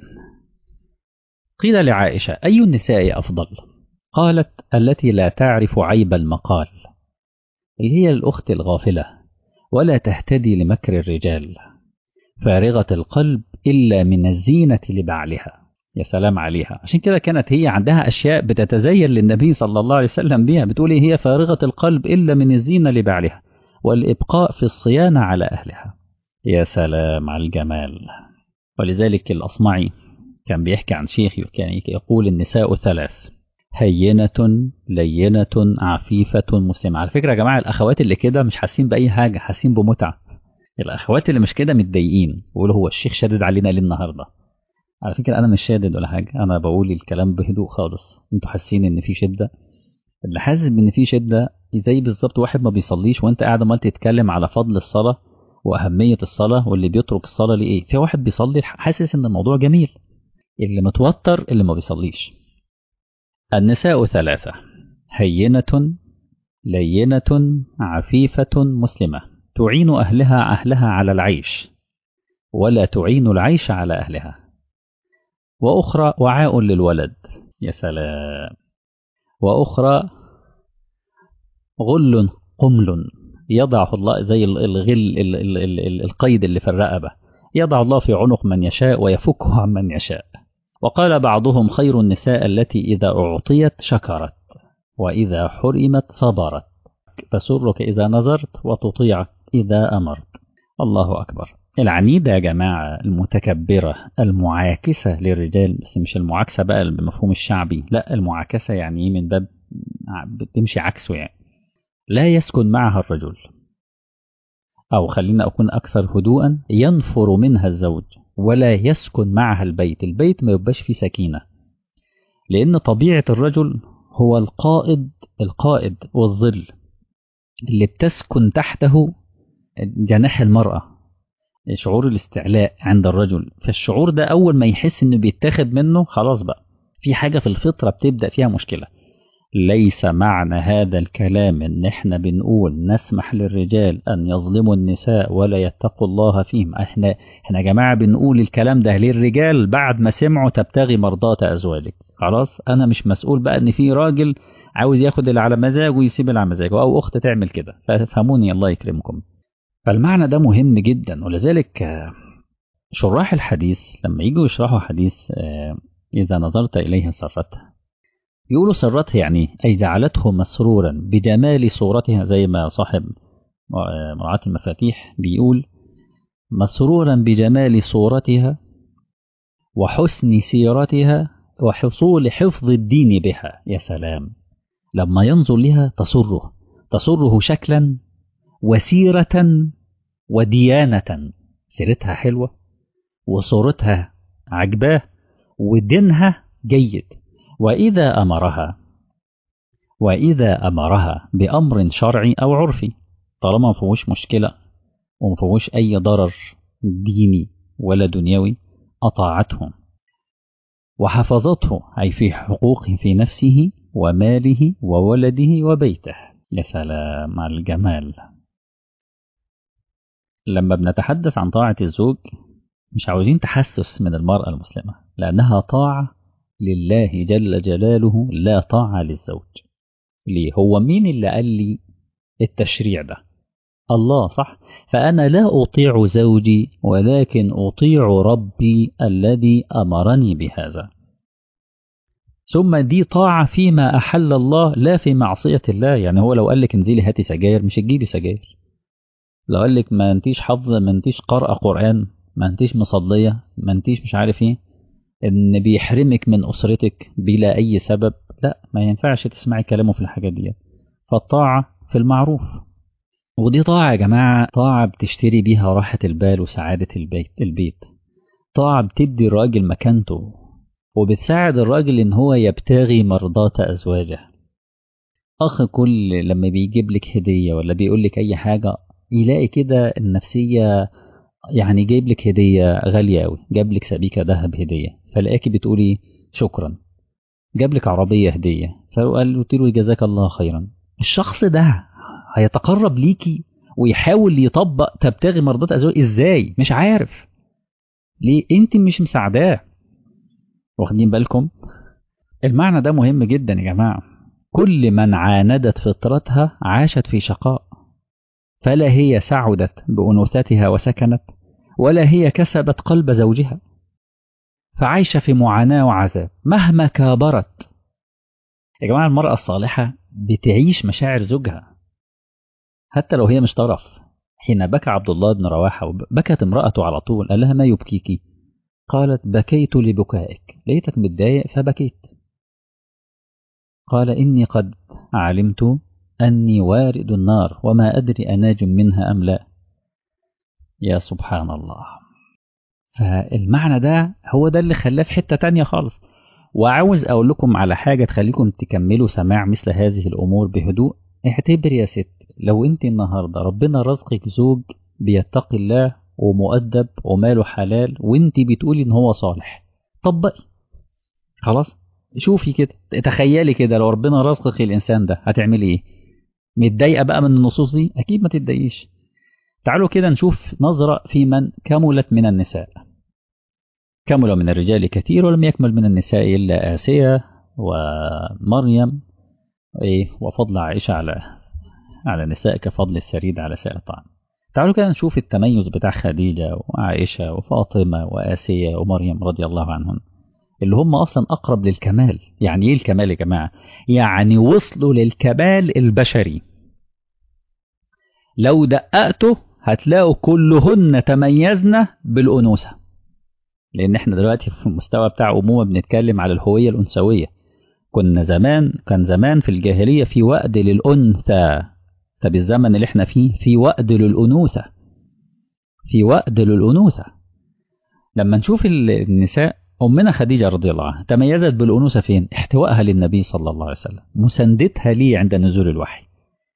قيل لعائشة أي النساء أفضل؟ قالت التي لا تعرف عيب المقال، اللي هي الأخت الغافلة ولا تهتدي لمكر الرجال، فارغة القلب إلا من الزينة لبعلها. يا سلام عليها. عشان كده كانت هي عندها أشياء بتتزين للنبي صلى الله عليه وسلم بها، بتقول هي فارغة القلب إلا من الزينة لبعلها، والإبقاء في الصيانة على أهلها. يا سلام على الجمال. ولذلك الأصمعي كان بيحكي عن شيخ كان يقول النساء ثلاث: هينة، لينة، عفيفة، مسلمة. على فكرة يا جماعة، الأخوات اللي كده مش حاسين بأي حاجة، حاسين بمتعة. الأخوات اللي مش كده متضايقين، يقولوا هو الشيخ شدد علينا ليه النهاردة. على فكرة أنا مش شادد ولا حاجة، أنا بقول الكلام بهدوء خالص. أنتوا حاسين إن في شدة؟ اللي حاسس إن في شدة زي بالظبط واحد ما بيصليش وأنت قاعد عمال تتكلم على فضل الصلاة وأهمية الصلاة واللي بيترك الصلاة لإيه. في واحد بيصلي حاسس إن الموضوع جميل، اللي متوتر اللي ما بيصليش. النساء ثلاثة: هينة، لينة، عفيفة، مسلمة، تعين أهلها على العيش ولا تعين العيش على أهلها. وأخرى وعاء للولد. يا سلام. وأخرى غل قمل يضعه الله، زي الغل القيد اللي في الرقبة، يضع الله في عنق من يشاء ويفكه عن من يشاء. وقال بعضهم: خير النساء التي إذا أعطيت شكرت وإذا حرمت صبرت، تسرك إذا نظرت وتطيعك إذا أمرت. الله أكبر. العنيدة يا جماعة، المتكبرة، المعاكسة للرجال، بس مش المعاكسة بقى بمفهوم الشعبي، لا، المعاكسة يعني من باب بتمشي عكسه يعني. لا يسكن معها الرجل، أو خلينا أكون أكثر هدوءا، ينفر منها الزوج ولا يسكن معها البيت ما يبقاش فيه سكينة. لأن طبيعة الرجل هو القائد والظل اللي بتسكن تحته جناح المرأة، شعور الاستعلاء عند الرجل. فالشعور ده أول ما يحس إنه بيتاخد منه، خلاص بقى في حاجة في الفطرة بتبدأ فيها مشكلة. ليس معنى هذا الكلام إن إحنا بنقول نسمح للرجال أن يظلموا النساء ولا يتقوا الله فيهم. إحنا يا جماعة بنقول الكلام ده للرجال بعد ما سمعوا تبتغي مرضات أزواجك. خلاص أنا مش مسؤول بقى إن في راجل عاوز ياخد اللي على مزاجه ويسيب اللي على مزاجه، أو أخت تعمل كده. فافهموني الله يكرمكم. فالمعنى ده مهم جدا. ولذلك شراح الحديث لما يجوا يشرحوا حديث إذا نظرت إليه سرته، يقولوا سرته يعني أي جعلته مسرورا بجمال صورتها، زي ما صاحب مرعاة المفاتيح بيقول: مسرورا بجمال صورتها وحسن سيرتها وحصول حفظ الدين بها. يا سلام. لما ينظر لها تسره شكلا وسيرة وديانة. سيرتها حلوة وصورتها عجباه ودينها جيد. وإذا أمرها بأمر شرعي أو عرفي، طالما ما فيهوش مشكلة وما فيهوش أي ضرر ديني ولا دنيوي، أطاعته وحفظته، أي في حقوقه في نفسه وماله وولده وبيته. يا سلام على الجمال. لما بنتحدث عن طاعة الزوج مش عاوزين تحسس من المرأة المسلمة، لأنها طاعة لله جل جلاله، لا طاعة للزوج. ليه؟ هو مين اللي قال لي التشريع ده؟ الله، صح؟ فأنا لا أطيع زوجي ولكن أطيع ربي الذي أمرني بهذا. ثم دي طاعة فيما أحل الله لا في معصية الله. يعني هو لو قال لك انزلي هاتي سجاير، مش هتجيبي سجاير. لو قال لك ما انتيش حافظة، ما انتيش قارئة قرآن، ما انتيش مصلية، ما انتيش مش عارف ايه، ان بيحرمك من أسرتك بلا أي سبب، لا، ما ينفعش تسمعي كلامه في الحاجات دي. فالطاعة في المعروف. ودي طاعة يا جماعة، طاعة بتشتري بيها راحة البال وسعادة البيت. طاعة بتدي الراجل مكانته وبتساعد الراجل ان هو يبتغي مرضات أزواجه. أخ كل لما بيجيب لك هدية ولا بيقول لك أي حاجة، يلاقي كده النفسية، يعني جايب لك هدية غالية أوي، جاب لك سبيكة ذهب هدية، فلاقيكي بتقولي شكرا. جاب لك عربية هدية، فقلت له جزاك الله خيرا. الشخص ده هيتقرب ليكي ويحاول يطبق تبتغي مرضات أزواج ازاي؟ مش عارف ليه. انت مش مساعداه. واخدين بالكم؟ المعنى ده مهم جدا يا جماعة. كل من عاندت فطرتها عاشت في شقاء، فلا هي سعدت بأنوثتها وسكنت، ولا هي كسبت قلب زوجها، فعايشة في معاناة وعذاب مهما كابرت. يا جماعة المرأة الصالحة بتعيش مشاعر زوجها، حتى لو هي مش طرف. حين بكى عبد الله بن رواحة بكت امرأته على طول، قال لها ما يبكيك؟ قالت بكيت لبكائك، لقيتك متضايق فبكيت. قال إني قد علمت أني وارد النار وما أدري أناج منها أم لا. يا سبحان الله. فالمعنى ده هو ده اللي خلاه في حتة تانية خالص. وعاوز أقول لكم على حاجة تخليكم تكملوا سماع مثل هذه الأمور بهدوء. اعتبر يا ست، لو أنت النهاردة ربنا رزقك زوج بيتقي الله ومؤدب وماله حلال وأنت بتقولي إن هو صالح، طبقي خلاص. شوفي كده، تخيلي كده لو ربنا رزقك الإنسان ده هتعملي إيه؟ متضايقة بقى من النصوص دي؟ أكيد ما تتضايقيش. تعالوا كده نشوف نظرة في من كملت من النساء. كمل من الرجال كثير ولم يكمل من النساء إلا آسية ومريم وفضل عائشة على النساء كفضل الثريد على سائر الطعام. تعالوا كده نشوف التميز بتاع خديجة وعائشة وفاطمة وآسية ومريم رضي الله عنهم، اللي هم أصلا أقرب للكمال. يعني إيه الكمال يا جماعة؟ يعني وصلوا للكمال البشري. لو دققتوا هتلاقوا كلهن تميزن بالأنوثة، لأن احنا دلوقتي في المستوى بتاع أمومة بنتكلم على الهوية الأنثوية. كان زمان في الجاهلية في وأد للأنثى. طب الزمن اللي احنا فيه في وأد للأنوثة، في وأد للأنوثة. لما نشوف النساء، أمنا خديجة رضي الله عنها تميزت بالأنوثة فين؟ احتوائها للنبي صلى الله عليه وسلم، مساندتها ليه عند نزول الوحي،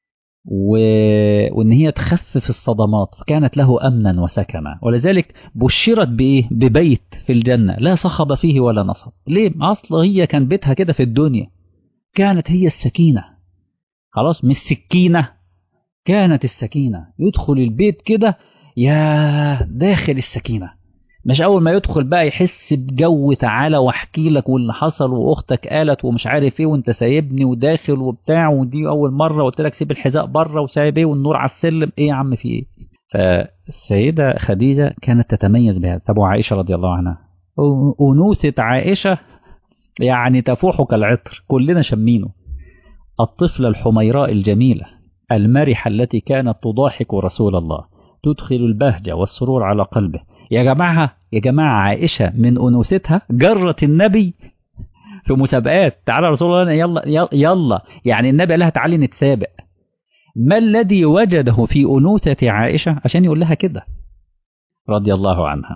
وإن هي تخفف الصدمات، فكانت له أمنا وسكنا. ولذلك بشرت بإيه؟ ببيت في الجنة لا صخب فيه ولا نصب. ليه؟ أصل هي كان بيتها كده في الدنيا، كانت هي السكينة. خلاص، مش سكينة، كانت السكينة. يدخل البيت كده يا داخل السكينة، مش أول ما يدخل بقى يحس بجو تعالى واحكي لك واللي حصل وأختك قالت ومش عارف إيه وأنت سايبني وداخل وبتاع، ودي أول مرة قلت لك سيب الحذاء بره وسايب إيه والنور على السلم، إيه يا عم في إيه؟ فالسيدة خديجة كانت تتميز بها. طب وعائشة رضي الله عنها، أنوثة عائشة يعني تفوح كالعطر، كلنا شمينه. الطفلة الحميراء الجميلة المرحة التي كانت تضاحك رسول الله، تدخل البهجة والسرور على قلبه. يا جماعة يا جماعة، عائشة من أنوثتها جرت النبي في مسابقات. تعالى رسول الله يلا يلا, يلا. يعني النبي قال لها تعالي نتسابق. ما الذي وجده في أنوثة عائشة عشان يقول لها كده رضي الله عنها؟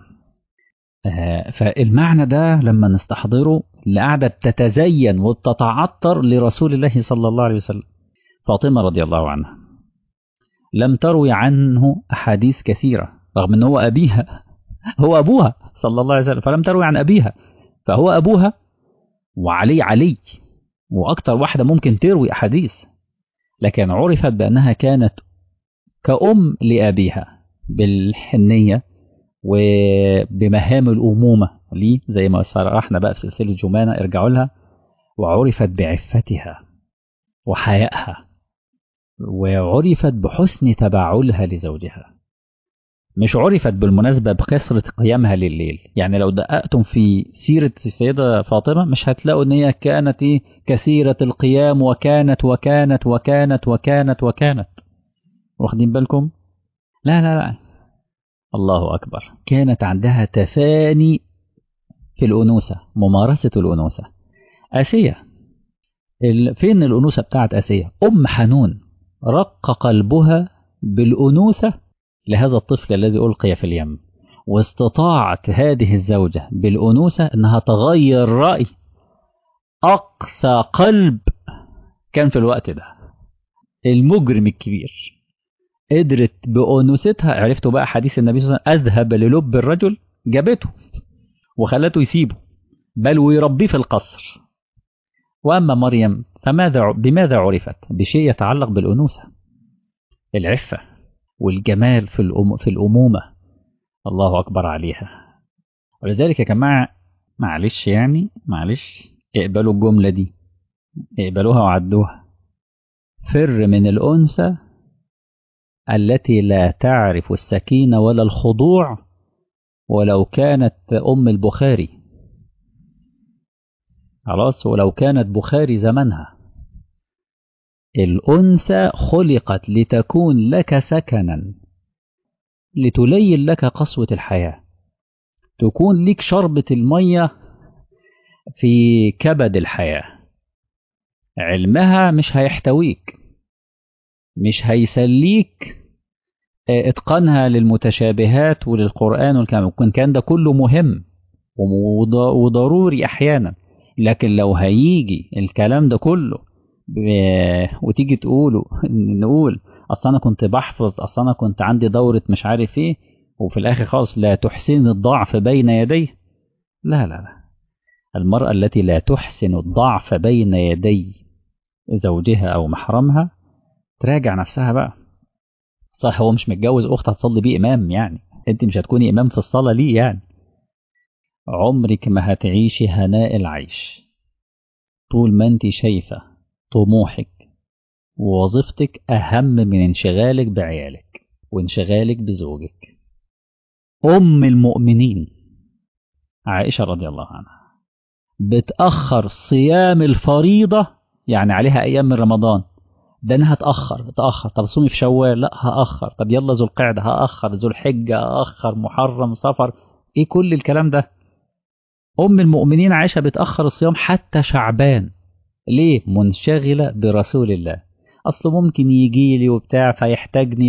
فالمعنى ده لما نستحضره، اللي قاعدة تتزين وتتعطر لرسول الله صلى الله عليه وسلم. فاطمة رضي الله عنها لم تروي عنه أحاديث كثيرة، رغم أنه هو أبيها، هو أبوها صلى الله عليه وسلم، فلم تروي عن أبيها، فهو أبوها وعلي وأكتر واحدة ممكن تروي أحاديث. لكن عرفت بأنها كانت كأم لأبيها بالحنية وبمهام الأمومة ليه، زي ما صرحنا بقى في سلسلة جمانة، ارجعوا لها. وعرفت بعفتها وحيائها، وعرفت بحسن تباعلها لزوجها. مش عرفت بالمناسبة بكثرة قيامها لليل. يعني لو دققتم في سيرة السيدة فاطمة مش هتلاقوا ان هي كانت كثيرة القيام وكانت وكانت وكانت وكانت وكانت. واخدين بالكم؟ لا لا لا، الله أكبر. كانت عندها تفاني في الأنوثة، ممارسة الأنوثة. آسية، فين الأنوثة بتاعت آسية؟ أم حنون رق قلبها بالأنوثة لهذا الطفل الذي ألقي في اليم، واستطاعت هذه الزوجة بالأنوثة أنها تغير رأي أقسى قلب كان في الوقت ده، المجرم الكبير. قدرت بأنوثتها، عرفتوا بقى حديث النبي صلى الله عليه وسلم، أذهب للب الرجل، جابته وخلته يسيبه بل ويربيه في القصر. وأما مريم بماذا عرفت؟ بشيء يتعلق بالأنوثة، العفة والجمال في الأمومة. الله أكبر عليها. ولذلك يا جماعة معلش اقبلوا الجملة دي، اقبلوها وعدوها. فر من الأنثى التي لا تعرف السكينة ولا الخضوع ولو كانت أم البخاري. خلاص، ولو كانت بخاري زمنها. الأنثى خلقت لتكون لك سكنا، لتلين لك قسوة الحياة، تكون لك شربة المية في كبد الحياة. علمها مش هيحتويك، مش هيسليك اتقانها للمتشابهات وللقرآن والكلام، وكان كان ده كله مهم وضروري أحيانا. لكن لو هيجي الكلام ده كله وتيجي نقول أصل أنا كنت بحفظ، أصل أنا كنت عندي دورة مش عارف إيه، وفي الآخر خالص لا تحسن الضعف بين يديه. لا لا لا، المرأة التي لا تحسن الضعف بين يدي زوجها أو محرمها تراجع نفسها بقى. صح، هو مش متجوز أخت هتصلي بيه إمام يعني، أنت مش هتكوني إمام في الصلاة ليه يعني؟ عمرك ما هتعيشي هناء العيش طول ما أنت شايفة طموحك ووظيفتك أهم من انشغالك بعيالك وانشغالك بزوجك. أم المؤمنين عائشة رضي الله عنها بتأخر صيام الفريضة، يعني عليها أيام من رمضان، ده أنا هتأخر. طب صومي في شوال، لا هأخر. طب يلا ذو القعدة هأخر، ذو الحجة هأخر، محرم، صفر، إيه كل الكلام ده؟ أم المؤمنين عائشة بتأخر الصيام حتى شعبان. ليه؟ منشغلة برسول الله. أصله ممكن يجي لي وبتاع فيحتاجني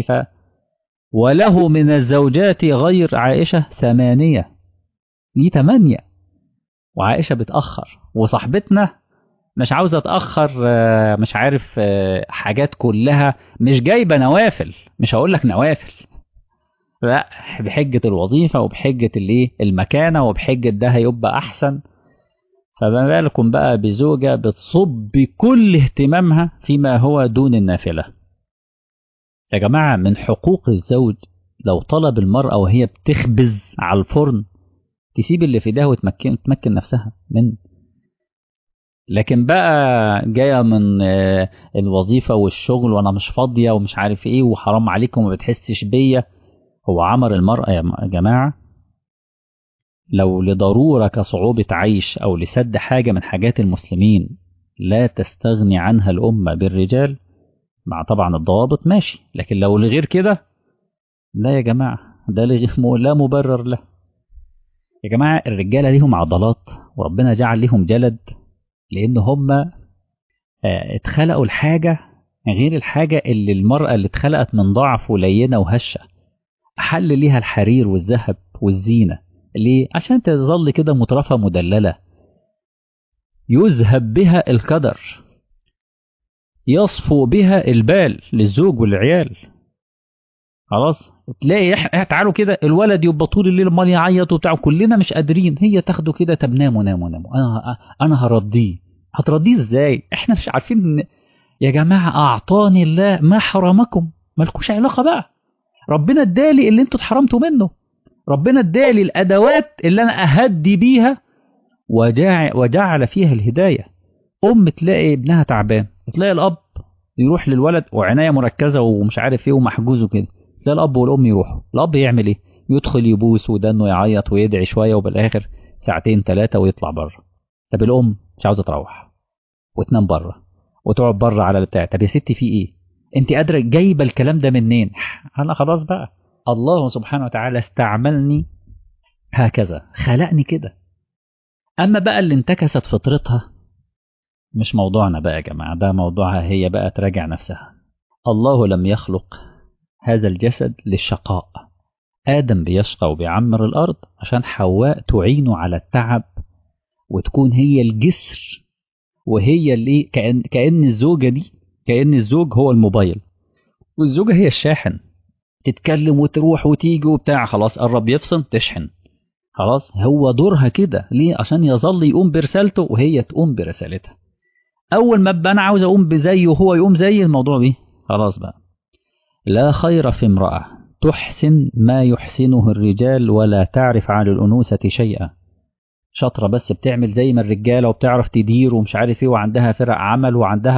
وله من الزوجات غير عائشة 8، دي 8، وعائشة بتأخر. وصاحبتنا مش عاوزة تأخر مش عارف حاجات كلها، مش جايبة نوافل، مش هقول لك نوافل، لا، بحجة الوظيفة وبحجة الايه المكانة وبحجة ده هيبقى أحسن. فما بالكم بقى بزوجة بتصب كل اهتمامها فيما هو دون النافلة. يا جماعة من حقوق الزوج لو طلب المرأة وهي بتخبز على الفرن تسيب اللي في ده وتمكن نفسها منه. لكن بقى جاية من الوظيفة والشغل وأنا مش فاضية ومش عارف إيه وحرام عليكم وما بتحسش بيا. هو عمر المرأة يا جماعة لو لضرورة كصعوبة عيش أو لسد حاجة من حاجات المسلمين لا تستغني عنها الأمة بالرجال، مع طبعا الضوابط ماشي، لكن لو لغير كده لا يا جماعة، ده لا مبرر له. يا جماعة الرجالة ليهم عضلات وربنا جعل ليهم جلد، لأن هم اتخلقوا الحاجة غير الحاجة اللي المرأة اللي اتخلقت من ضعف ولينة وهشة أحل ليها الحرير والذهب والزينة. ليه؟ عشان تظل كده مترفة مدللة يذهب بها القدر، يصفو بها البال للزوج والعيال. خلاص تلاقي تعالوا كده الولد يبقى طول الليل امال يعيط وبتاع كلنا مش قادرين، هي تاخده كده طب ناموا انا هرضيه. هترضيه ازاي؟ احنا مش عارفين يا جماعه اعطاني الله ما حرمكم، مالكوش علاقه بقى. ربنا ادالي اللي انتوا اتحرمتوا منه، ربنا ادالي الادوات اللي انا اهدي بيها وجعل فيها الهدايه. ام تلاقي ابنها تعبان، تلاقي الاب يروح للولد وعنايه مركزه ومش عارف ايه ومحجوز وكده، تلاقي الاب والام يروحوا، الاب يعمل ايه؟ يدخل يبوس ودنه يعيط ويدعي شويه وبالاخر ساعتين 3 ويطلع بره. طب الام مش عاوزه تروح وتنام بره وتقعد بره على البتاع. طب يا ستي في ايه؟ انت قادره جايبه الكلام ده منين؟ انا خلاص بقى الله سبحانه وتعالى استعملني هكذا، خلقني كده. اما بقى اللي انتكست فطرتها مش موضوعنا بقى يا جماعه، ده موضوعها هي بقى تراجع نفسها. الله لم يخلق هذا الجسد للشقاء. آدم بيشقى وبيعمر الأرض عشان حواء تعينه على التعب وتكون هي الجسر، وهي اللي كأن الزوجة دي، كأن الزوج هو الموبايل والزوجة هي الشاحن، تتكلم وتروح وتيجي وبتاع، خلاص قرب يفصل تشحن. خلاص هو دورها كده ليه؟ عشان يظل يقوم برسالته وهي تقوم برسالتها. أول ما أبقى أنا عاوز أقوم بزيه وهو يقوم زي الموضوع بيه، خلاص بقى لا خير في امرأة تحسن ما يحسنه الرجال ولا تعرف عن الأنوثة شيئا. شاطرة بس بتعمل زي ما الرجالة وبتعرف تدير ومش عارف ايه وعندها فرق عمل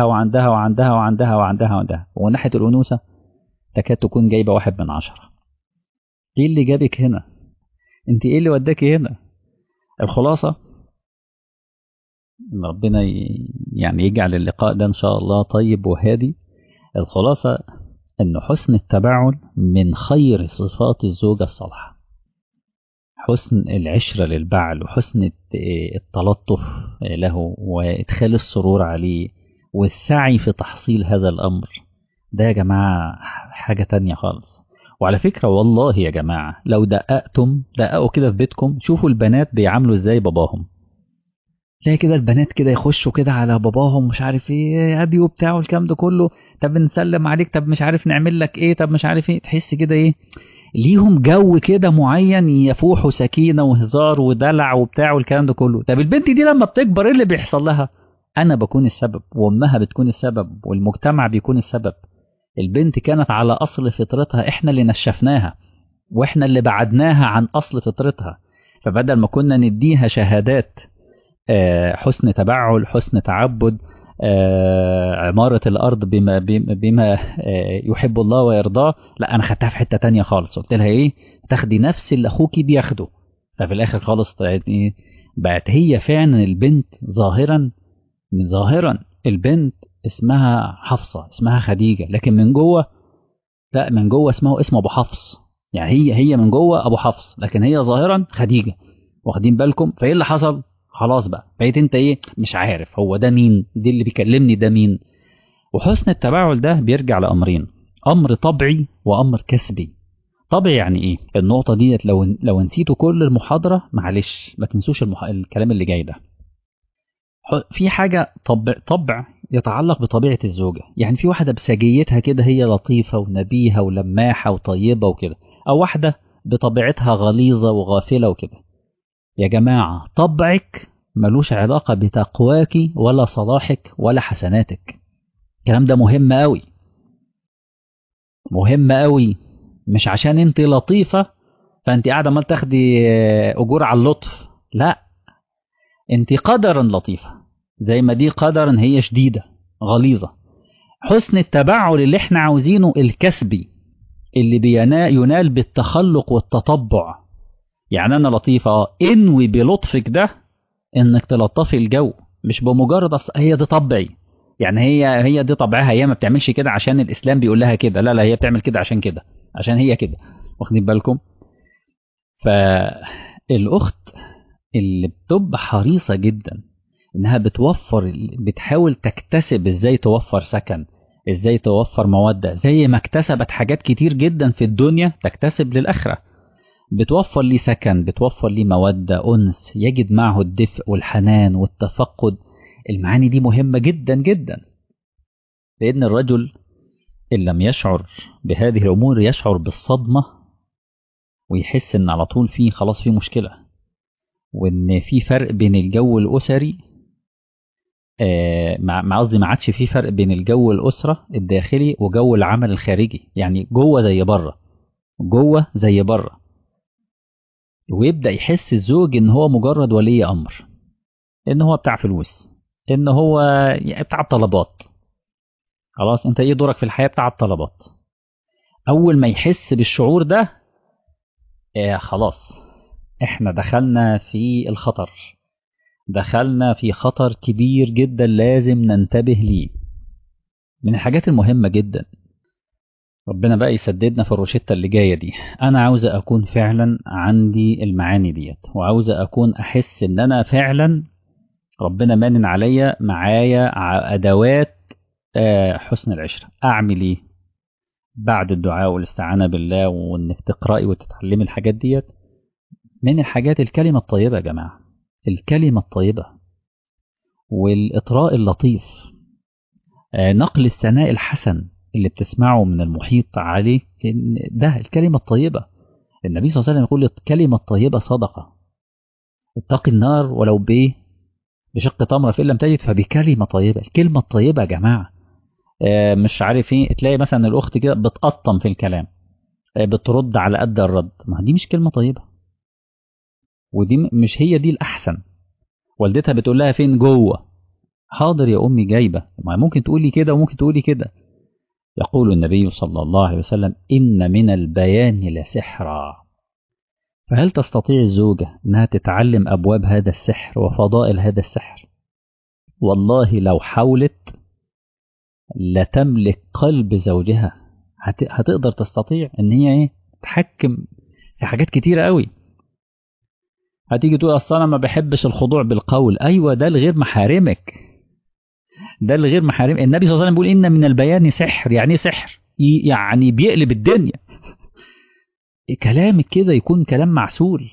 وعندها ومن ناحية الأنوثة تكاد تكون جايبة 1/10. ايه اللي جابك هنا؟ انت ايه اللي وداكي هنا؟ الخلاصة ربنا يعني يجعل اللقاء ده إن شاء الله طيب وهادي. الخلاصة إن حسن التباعد من خير صفات الزوجة الصالحة، حسن العشرة للبعل، وحسن التلطف له، وإدخال السرور عليه، والسعي في تحصيل هذا الأمر. ده يا جماعة حاجة تانية خالص. وعلى فكرة والله يا جماعة لو دققوا كده في بيتكم، شوفوا البنات بيعاملوا ازاي باباهم. تلاقي كده البنات كده يخشوا كده على باباهم مش عارف ايه يا ابي وبتاع والكلام ده كله، طب نسلم عليك، طب مش عارف نعمل لك ايه، طب مش عارف ايه. تحس كده ايه، ليهم جو كده معين يفوحوا سكينة وهزار ودلع وبتاع والكلام ده كله. طب البنت دي لما بتكبر ايه اللي بيحصل لها؟ انا بكون السبب، وامها بتكون السبب، والمجتمع بيكون السبب. البنت كانت على اصل فطرتها، احنا اللي نشفناها واحنا اللي بعدناها عن اصل فطرتها. فبدل ما كنا نديها شهادات حسن تبعل، حسن تعبد، عمارة الأرض بما يحب الله ويرضاه، لا أنا خدتها في حتة تانية خالص. قلت لها إيه، تاخدي نفس اللي أخوكي بياخده. ففي الآخر خالص طلعت إيه، بقت هي فعلا البنت ظاهرا البنت اسمها حفصة، اسمها خديجة، لكن من جوه لا، من جوه اسمه أبو حفص. يعني هي من جوه أبو حفص، لكن هي ظاهرا خديجة. واخدين بالكم؟ فايه اللي حصل؟ خلاص بقى بقيت انت ايه، مش عارف هو ده مين، دي اللي بيكلمني ده مين. وحسن التباعل ده بيرجع لامرين، امر طبعي وامر كسبي. طبعي يعني ايه؟ النقطه ديت لو نسيتوا كل المحاضره معلش ما تنسوش الكلام اللي جاي ده. في حاجه طبع يتعلق بطبيعه الزوجه. يعني في واحده بسجيتها كده هي لطيفه ونبيهه ولماحه وطيبه وكده، او واحده بطبيعتها غليظه وغافله وكده. يا جماعة طبعك ملوش علاقة بتقواك ولا صلاحك ولا حسناتك. الكلام ده مهم قوي، مهم قوي. مش عشان انت لطيفة فانت قاعدة ما تاخدي اجور على اللطف، لا، انت قدرا لطيفة زي ما دي قدرا هي شديدة غليظة. حسن التبعل اللي احنا عاوزينه الكسبي، اللي ينال بالتخلق والتطبع. يعني انا لطيفة، انوي بلطفك ده انك تلطفي الجو، مش بمجرد هي دي طبعي. يعني هي دي طبعها، هي ما بتعملش كده عشان الاسلام بيقول لها كده، لا لا، هي بتعمل كده عشان كده، عشان هي كده. واخدين بالكم؟ فالاخت اللي بتبقى حريصه جدا انها بتحاول تكتسب ازاي توفر سكن، ازاي توفر موده، زي ما اكتسبت حاجات كتير جدا في الدنيا تكتسب للاخره. بتوفر لي سكن، بتوفر لي مودة، أنس يجد معه الدفء والحنان والتفقد. المعاني دي مهمة جدا جدا، لأن الرجل إن لم يشعر بهذه الأمور يشعر بالصدمة، ويحس إن على طول فيه خلاص فيه مشكلة، وإن في فرق بين الجو الأسري، مع قصدي ما عادش في فرق بين الجو الأسرة الداخلي وجو العمل الخارجي. يعني جوه زي بره، جوه زي بره. ويبدأ يحس الزوج إن هو مجرد ولي أمر، ان هو بتاع فلوس، ان هو بتاع الطلبات. خلاص انت ايه دورك في الحياة؟ بتاع الطلبات. اول ما يحس بالشعور ده خلاص احنا دخلنا في الخطر، دخلنا في خطر كبير جدا لازم ننتبه ليه. من الحاجات المهمة جدا، ربنا بقى يسددنا في الروشتة اللي جاية دي. انا عاوزة اكون فعلا عندي المعاني ديت، وعاوزة اكون احس ان انا فعلا ربنا مانن عليا معايا ادوات حسن العشرة. أعمل إيه؟ بعد الدعاء والاستعانة بالله وإنك تقرأي وتتعلمي الحاجات ديت، من الحاجات الكلمة الطيبة يا جماعة، الكلمة الطيبة والإطراء اللطيف، نقل الثناء الحسن اللي بتسمعه من المحيط عليه، ده الكلمة الطيبة. النبي صلى الله عليه وسلم يقول الكلمة الطيبة صدقة. اتقي النار ولو بإيه؟ بشق تمرة، فإن لم تجد فبكلمة طيبة. الكلمة الطيبة يا جماعة مش عارف ايه، تلاقي مثلا الاخت كده بتقطم في الكلام، بترد على قد الرد، ما دي مش كلمه طيبه، ودي مش هي دي الاحسن. والدتها بتقول لها فين؟ جوه. حاضر يا امي جايبه، ما ممكن تقولي كده وممكن تقولي كده. يقول النبي صلى الله عليه وسلم ان من البيان لسحرا. فهل تستطيع الزوجه انها تتعلم ابواب هذا السحر وفضائل هذا السحر؟ والله لو حاولت لتملك قلب زوجها، هتقدر تستطيع ان هي ايه تتحكم في حاجات كتيرة قوي. هتيجي تقول اصل انا ما بحبش الخضوع بالقول، ايوه ده لغير محارمك، ده لغير محارم. النبي صلى الله عليه وسلم بيقول ان من البيان سحر. يعني ايه سحر؟ يعني بيقلب الدنيا. كلامك كده يكون كلام معسول.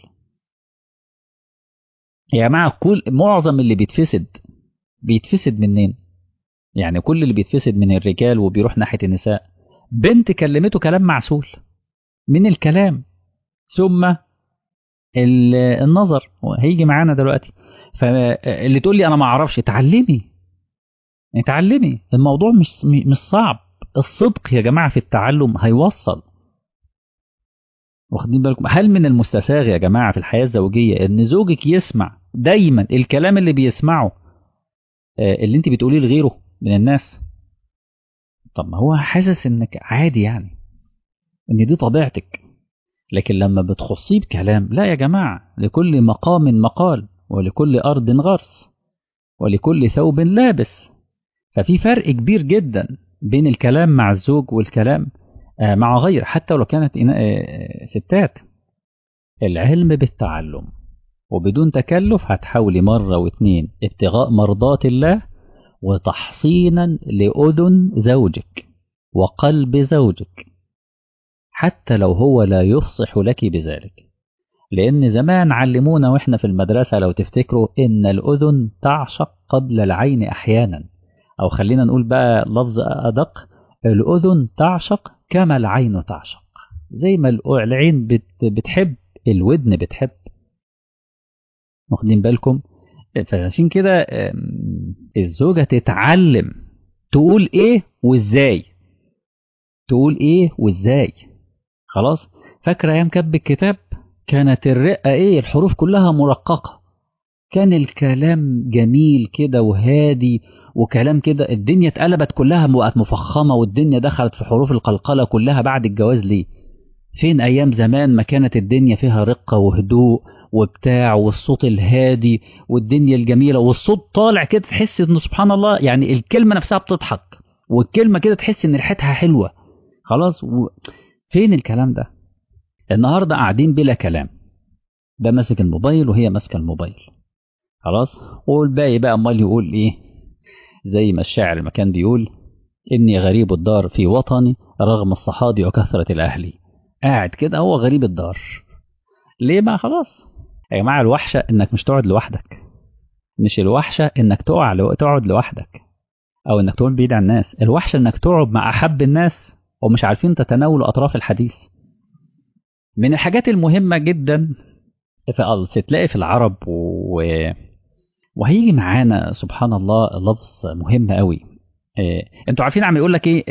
يا جماعه كل معظم اللي بيتفسد منين؟ يعني كل اللي بيتفسد من الرجال وبيروح ناحيه النساء، بنت كلمته كلام معسول من الكلام، ثم النظر هيجي معانا دلوقتي. فاللي تقول لي انا ما اعرفش، اتعلمي. الموضوع مش صعب. الصدق يا جماعه في التعلم هيوصل. واخدين بالكم؟ هل من المستساغ يا جماعه في الحياه الزوجيه ان زوجك يسمع دايما الكلام اللي بيسمعه اللي انت بتقوليه لغيره من الناس؟ طب ما هو حاسس انك عادي، يعني ان دي طبيعتك. لكن لما بتخصيه بكلام، لا يا جماعه، لكل مقام مقال، ولكل ارض غرس، ولكل ثوب لابس. ففي فرق كبير جدا بين الكلام مع الزوج والكلام مع غيره، حتى ولو كانت ستات. العلم بالتعلم، وبدون تكلف هتحاولي مرة واتنين ابتغاء مرضات الله، وتحصينا لأذن زوجك وقلب زوجك، حتى لو هو لا يفصح لك بذلك. لأن زمان علمونا وإحنا في المدرسة لو تفتكروا إن الأذن تعشق قبل العين أحيانا، أو خلينا نقول بقى لفظ أدق، الأذن تعشق كما العين تعشق. زي ما العين بتحب، الودن بتحب. واخدين بالكم؟ فعشان كده الزوجة تتعلم تقول ايه وازاي، تقول ايه وازاي. خلاص. فاكرة ايام كتب الكتاب كانت الرقة ايه؟ الحروف كلها مرققة، كان الكلام جميل كده وهادي، وكلام كده. الدنيا اتقلبت كلها بقت مفخمة، والدنيا دخلت في حروف القلقلة كلها بعد الجواز. ليه؟ فين أيام زمان ما كانت الدنيا فيها رقة وهدوء وبتاع، والصوت الهادي والدنيا الجميلة، والصوت طالع كده تحس إنه سبحان الله، يعني الكلمة نفسها بتضحك، والكلمة كده تحس إن ريحتها حلوة. خلاص. فين الكلام ده؟ النهاردة قاعدين بلا كلام، ده ماسك الموبايل وهي ماسكة الموبايل. خلاص. والباقي بقى أمال يقول إيه؟ زي ما الشاعر ما كان بيقول: إني غريب الدار في وطني رغم الصحاب وكثرة الأهل. قاعد كده هو غريب الدار. ليه بقى؟ خلاص يا جماعة، الوحشة إنك مش تقعد لوحدك، مش الوحشة إنك تقعد لوحدك، أو إنك تقعد بعيد عن الناس. الوحشة إنك تقعد مع أحب الناس ومش عارفين تتناولوا أطراف الحديث. من الحاجات المهمة جدا تلاقي في العرب وهيجي معانا سبحان الله لفظ مهم قوي. انتوا عارفين عم يقول لك ايه؟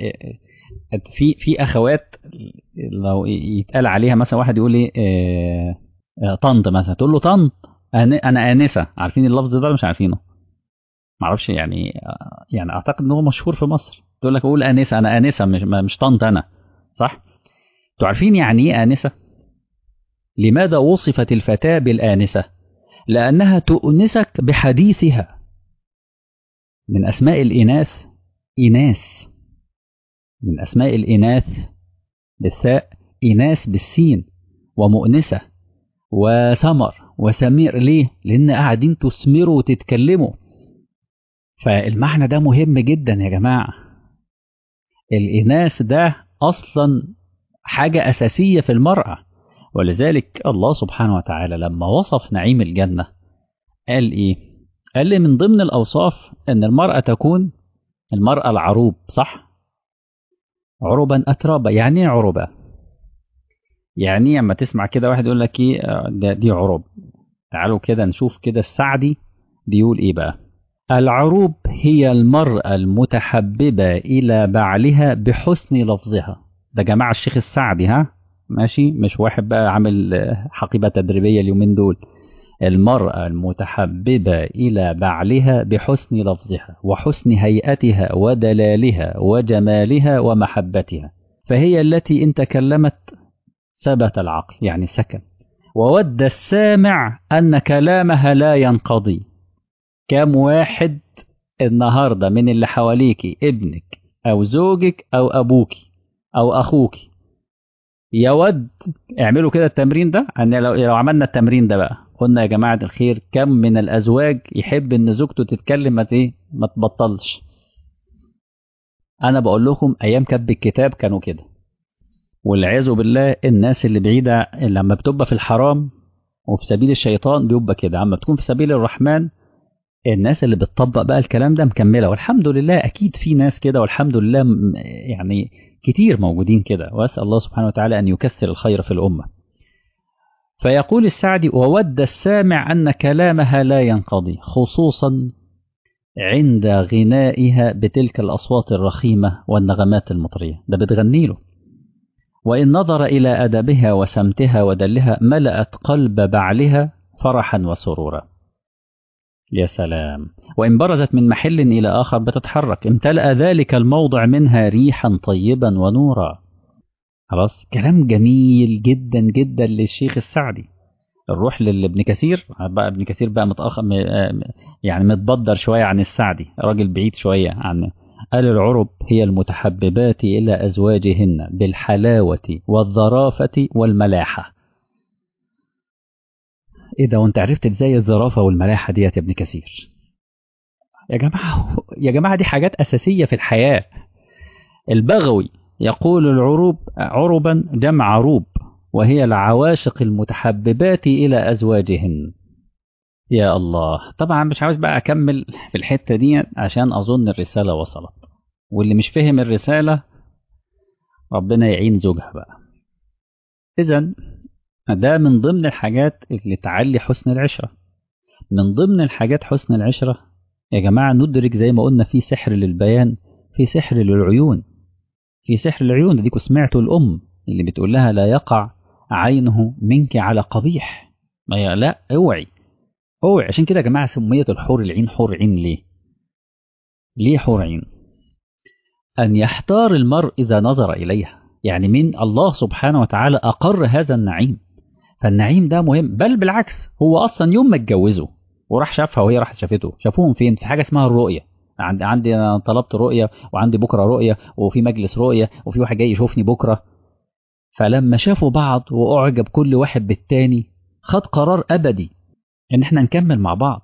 في اخوات لو يتقال عليها مثلا، واحد يقول ايه طنط مثلا، تقول له طنط انا انسه. عارفين اللفظ ده؟ مش عارفينه؟ معرفش يعني. يعني اعتقد ان هو مشهور في مصر. تقول لك اقول انسه، انا انسه، مش طنط انا. صح؟ انتوا عارفين يعني ايه انسه؟ لماذا وصفت الفتاه بالانسه؟ لانها تؤنسك بحديثها. من اسماء الاناث اناث، من اسماء الاناث بالثاء إناث بالسين، ومؤنسة وسمر وسمير. ليه؟ لأن قاعدين تثمروا وتتكلموا. فالمعنى ده مهم جدا يا جماعة. الإناث ده أصلا حاجة أساسية في المرأة. ولذلك الله سبحانه وتعالى لما وصف نعيم الجنة قال إيه؟ قال لي من ضمن الأوصاف أن المرأة تكون المرأة العروب. صح؟ عربا أترابا. يعني إيه عربة؟ يعني اما تسمع كده واحد يقول لك ايه دي عروب. تعالوا كده نشوف كده السعدي بيقول ايه بقى. العروب هي المرأة المتحببة إلى بعلها بحسن لفظها. ده جماعة الشيخ السعدي، ها؟ ماشي، مش واحد بقى عامل حقيبة تدريبية اليومين دول. المرأة المتحببة إلى بعلها بحسن لفظها وحسن هيئتها ودلالها وجمالها ومحبتها، فهي التي إن تكلمت ثبت العقل، يعني سكن، وود السامع أن كلامها لا ينقضي. كم واحد النهاردة من اللي حواليكي ابنك أو زوجك أو أبوك أو أخوك يود، اعملوا كده التمرين ده. أن لو عملنا التمرين ده بقى، قلنا يا جماعة الخير كم من الأزواج يحب إن زوجته تتكلم ما تبطلش. أنا بقول لكم أيام كتب الكتاب كانوا كده، والعياذ بالله الناس اللي بعيدة لما بتبقى في الحرام وفي سبيل الشيطان بيبقى كده، أما بتكون في سبيل الرحمن الناس اللي بتطبق بقى الكلام ده مكملة. والحمد لله أكيد في ناس كده، والحمد لله يعني كتير موجودين كده، وأسأل الله سبحانه وتعالى أن يكثر الخير في الأمة. فيقول السعدي: وود السامع أن كلامها لا ينقضي، خصوصا عند غنائها بتلك الأصوات الرخيمة والنغمات المطرية. ده بتغني له. وإن نظر إلى أدبها وسمتها ودلها ملأت قلب بعلها فرحا وسرورا. يا سلام. وإن برزت من محل إلى آخر بتتحرك، امتلأ ذلك الموضع منها ريحا طيبا ونورا. خلاص، كلام جميل جدا جدا للشيخ السعدي. نروح لابن كثير بقى. ابن كثير بقى متأخر، يعني متبدر شوية عن السعدي، راجل بعيد شوية عنه. قال: العرب هي المتحببات إلى أزواجهن بالحلاوة والظرافة والملاحة. إيه ده؟ وأنت عرفت إزاي الظرافة والملاحة ديت يا ابن كثير؟ يا جماعة يا جماعة دي حاجات أساسية في الحياة. البغوي يقول: العروب عربا جمع عروب، وهي العواشق المتحببات إلى أزواجهن. يا الله. طبعا مش عاوز بقى أكمل في الحتة دي عشان أظن الرسالة وصلت، واللي مش فهم الرسالة ربنا يعين زوجها بقى. إذن ده من ضمن الحاجات اللي تعلي حسن العشرة. من ضمن الحاجات حسن العشرة يا جماعة ندرك زي ما قلنا في سحر للبيان، في سحر للعيون. في سحر العيون ديكوا سمعتوا الأم اللي بتقول لها: لا يقع عينه منك على قبيح. ما لا، اوعي اوعي. عشان كده يا جماعة سميت الحور العين حور عين ليه؟ ليه حور عين؟ أن يحتار المرء إذا نظر إليها. يعني من الله سبحانه وتعالى أقر هذا النعيم، فالنعيم ده مهم. بل بالعكس، هو أصلا يوم ما اتجوزوا وراح شافها وهي راحت شافته، شافوهم فين؟ في حاجة اسمها الرؤية. عندي أنا طلبت رؤية، وعندي بكرة رؤية، وفي مجلس رؤية، وفي واحد جاي يشوفني بكرة. فلما شافوا بعض وأعجب كل واحد بالتاني، خد قرار أبدي إن احنا نكمل مع بعض.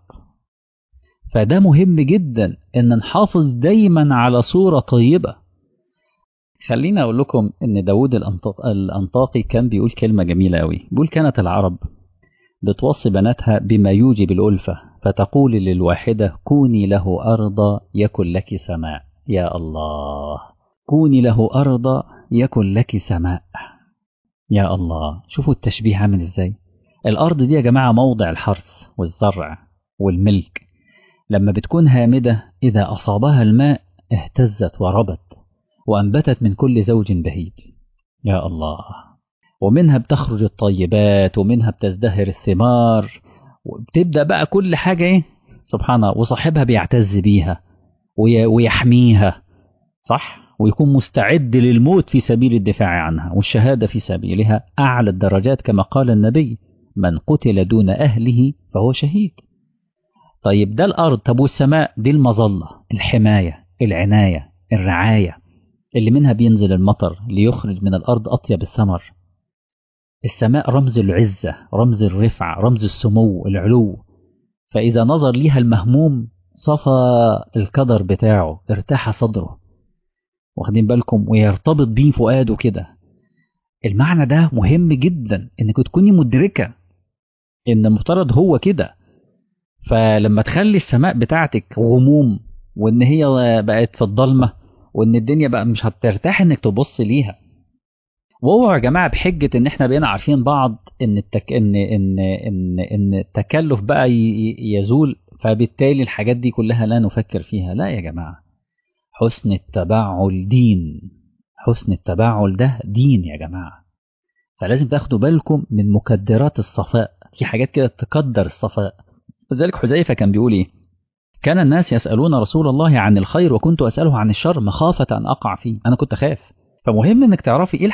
فده مهم جدا إن نحافظ دايما على صورة طيبة. خلينا أقول لكم إن داود الأنطاقي كان بيقول كلمة جميلة أوي. بيقول: كانت العرب بتوصي بناتها بما يوجب الألفة، فتقول للواحدة: كوني له أرضا يكن لك سماء. يا الله، كوني له أرضا يكن لك سماء. يا الله، شوفوا التشبيه عامل إزاي. الأرض دي يا جماعة موضع الحرث والزرع والملك. لما بتكون هامدة إذا أصابها الماء اهتزت وربت وأنبتت من كل زوج بهيج. يا الله. ومنها بتخرج الطيبات، ومنها بتزدهر الثمار، وبتبدأ بقى كل حاجة إيه؟ سبحان الله. وصاحبها بيعتز بيها ويحميها، صح؟ ويكون مستعد للموت في سبيل الدفاع عنها، والشهادة في سبيلها أعلى الدرجات، كما قال النبي: من قتل دون أهله فهو شهيد. طيب ده الأرض. طب والسماء دي المظلة، الحماية، العناية، الرعاية، اللي منها بينزل المطر ليخرج من الأرض أطيب الثمر. السماء رمز العزة، رمز الرفعة، رمز السمو، العلو. فإذا نظر ليها المهموم صفى القدر بتاعه، ارتاح صدره، واخدين بالكم؟ ويرتبط بيه فؤاده كده. المعنى ده مهم جدا انك تكوني مدركة ان المفترض هو كده. فلما تخلي السماء بتاعتك غموم، وان هي بقت في الضلمة، وان الدنيا بقى مش هترتاح انك تبص ليها. وهو يا جماعة بحجة ان احنا بقينا عارفين بعض ان ان التكلف بقى يزول، فبالتالي الحاجات دي كلها لا نفكر فيها. لا يا جماعة، حسن التبعل دين. حسن التبعل ده دين يا جماعة. فلازم تاخدوا بالكم من مكدرات الصفاء. في حاجات كده تقدر الصفاء. لذلك حذيفة كان بيقول ايه: كان الناس يسألون رسول الله عن الخير وكنت أسأله عن الشر مخافة أن أقع فيه. أنا كنت خاف. فمهم انك تعرفي ايه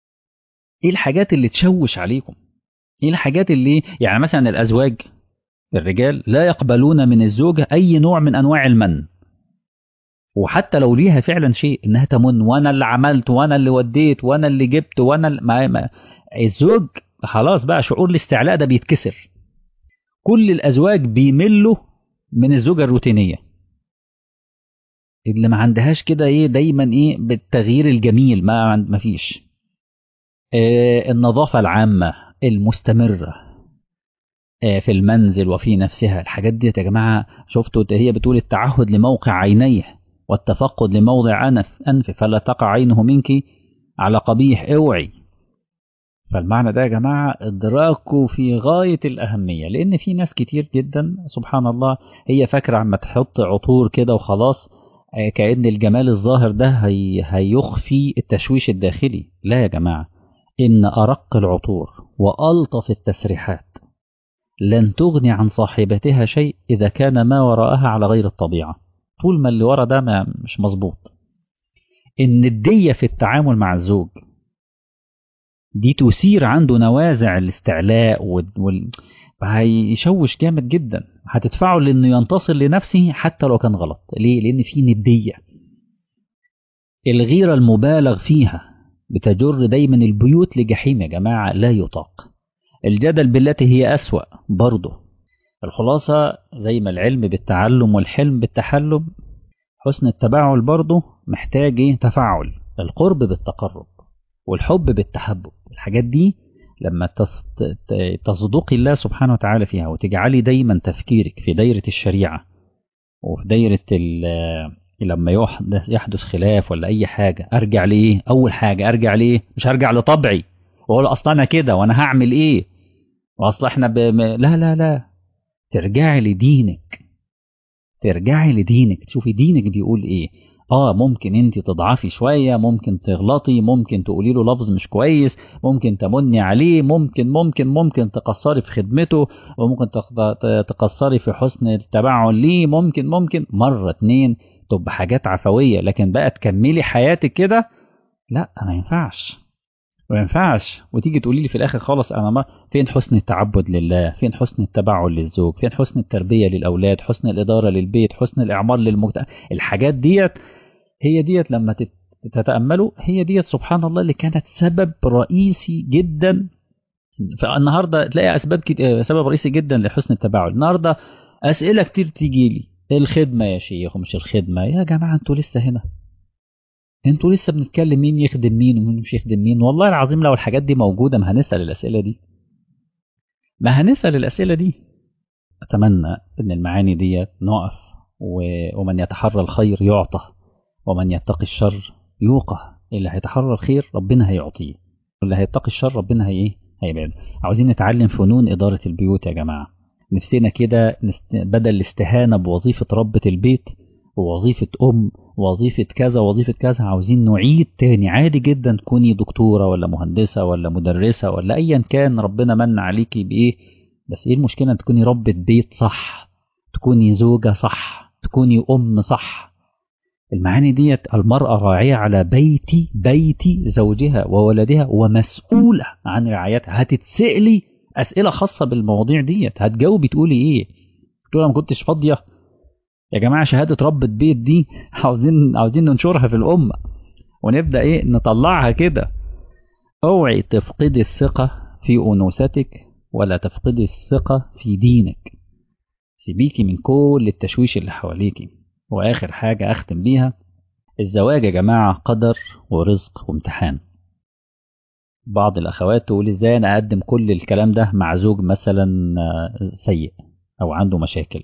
الحاجات اللي تشوش عليكم. ايه الحاجات اللي يعني مثلا الازواج الرجال لا يقبلون من الزوجة أي نوع من أنواع المن، وحتى لو ليها فعلا شيء إنها تمن، وأنا اللي عملت وأنا اللي وديت وأنا اللي جبت وأنا الزوج خلاص بقى شعور الاستعلاء ده بيتكسر. كل الأزواج بيملوا من الزوجة الروتينية اللي ما عندهاش كده ايه دايما ايه بالتغيير الجميل، ما فيش النظافة العامة المستمرة في المنزل وفي نفسها. الحاجات دي يا جماعة شفتوا هي بتقول التعهد لموقع عينيه والتفقد لموضع أنف فلا تقع عينه منك على قبيح، اوعي. فالمعنى ده يا جماعة إدراكه في غاية الأهمية، لأن في ناس كتير جدا سبحان الله هي فاكرة عما تحط عطور كده وخلاص كأن الجمال الظاهر ده هيخفي التشويش الداخلي. لا يا جماعة، إن أرق العطور وألطف التسريحات لن تغني عن صاحبتها شيء إذا كان ما وراءها على غير الطبيعة. طول ما اللي ورا ده مش مظبوط. الندية في التعامل مع الزوج دي تثير عنده نوازع الاستعلاء هيشوش جامد جدا، هتدفعه لأنه ينتصر لنفسه حتى لو كان غلط. ليه؟ لأن في ندية. الغيرة المبالغ فيها بتجر دايما البيوت لجحيم يا جماعة لا يطاق. الجدل بالتي هي أسوأ برضه. الخلاصة زي ما العلم بالتعلم والحلم بالتحلم، حسن التباعل برضه محتاج تفاعل. القرب بالتقرب والحب بالتحبب. الحاجات دي لما تصدقي الله سبحانه وتعالى فيها وتجعلي دايما تفكيرك في دايرة الشريعة وفي دايرة لما يحدث خلاف ولا أي حاجة أرجع لإيه؟ أول حاجة أرجع لإيه؟ مش هرجع لطبعي وأقول أصلا أنا كده وأنا هعمل إيه وأصلا إحنا لا لا لا، ترجعي لدينك. ترجعي لدينك تشوفي دينك بيقول إيه. ممكن انت تضعفي شوية، ممكن تغلطي، ممكن تقولي له لفظ مش كويس، ممكن تمني عليه، ممكن تقصري في خدمته، وممكن تقصري في حسن التباعل ليه، ممكن مرة اتنين تبقى حاجات عفوية، لكن بقى تكملي حياتك كده لا، ما ينفعش. وتيجي تقولي لي في الاخر خالص انا ما فين حسن التعبد لله، فين حسن التباعل للزوج، فين حسن التربية للأولاد، حسن الإدارة للبيت، حسن الإعمار للمجتمع. الحاجات ديت هي ديت لما تتأملوا هي ديت سبحان الله اللي كانت سبب رئيسي جدا. فالنهاردة تلاقي سبب رئيسي جدا لحسن التباعد. النهاردة أسئلة كتير تيجي لي، الخدمة يا شيخ ومش الخدمة. يا جماعة انتوا لسه هنا، انتوا لسه بنتكلم مين يخدم مين ومين مش يخدم مين. والله العظيم لو الحاجات دي موجودة ما هنسأل الأسئلة دي. أتمنى أن المعاني دي نقف ومن يتحرى الخير يعطى ومن يتقي الشر يوقى. اللي هيتحرى الخير ربنا هيعطيه، واللي هيتقي الشر ربنا هيبعده. عاوزين نتعلم فنون إدارة البيوت يا جماعة. نفسنا كده بدل الاستهانة بوظيفة ربة البيت ووظيفة وظيفة كذا وظيفة كذا، عاوزين نعيد تاني. عادي جدا تكوني دكتورة ولا مهندسة ولا مدرسة ولا أيا كان ربنا من عليكي بإيه، بس إيه المشكلة تكوني ربة بيت صح، تكوني زوجة صح، تكوني أم صح. المعاني ديت المرأة راعية على بيت زوجها وولدها ومسؤولة عن رعايتها. هتتسألي أسئلة خاصة بالمواضيع ديت، هتجاوبي تقولي إيه؟ تقولي ما كنتش فاضية. يا جماعة شهادة ربة بيت دي عاوزين ننشرها في الأمة ونبدأ نطلعها كده. اوعي تفقدي الثقة في أنوثتك ولا تفقدي الثقة في دينك. سيبيكي من كل التشويش اللي حواليكي. وآخر حاجة أختم بيها، الزواج يا جماعة قدر ورزق وامتحان. بعض الأخوات تقول إزاي أنا أقدم كل الكلام ده مع زوج مثلا سيء أو عنده مشاكل.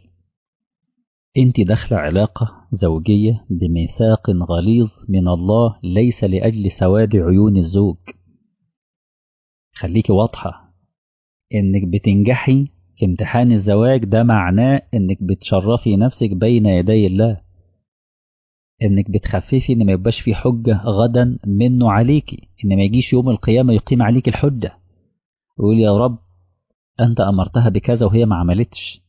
انت داخلة علاقة زوجية بميثاق غليظ من الله، ليس لأجل سواد عيون الزوج. خليكي واضحة، انك بتنجحي في امتحان الزواج ده معناه انك بتشرفي نفسك بين يدي الله، انك بتخففي ان ما يبقاش في حجة غدا منه عليكي، ان ما يجيش يوم القيامة يقيم عليك الحجة ويقول يا رب انت امرتها بكذا وهي ما عملتش.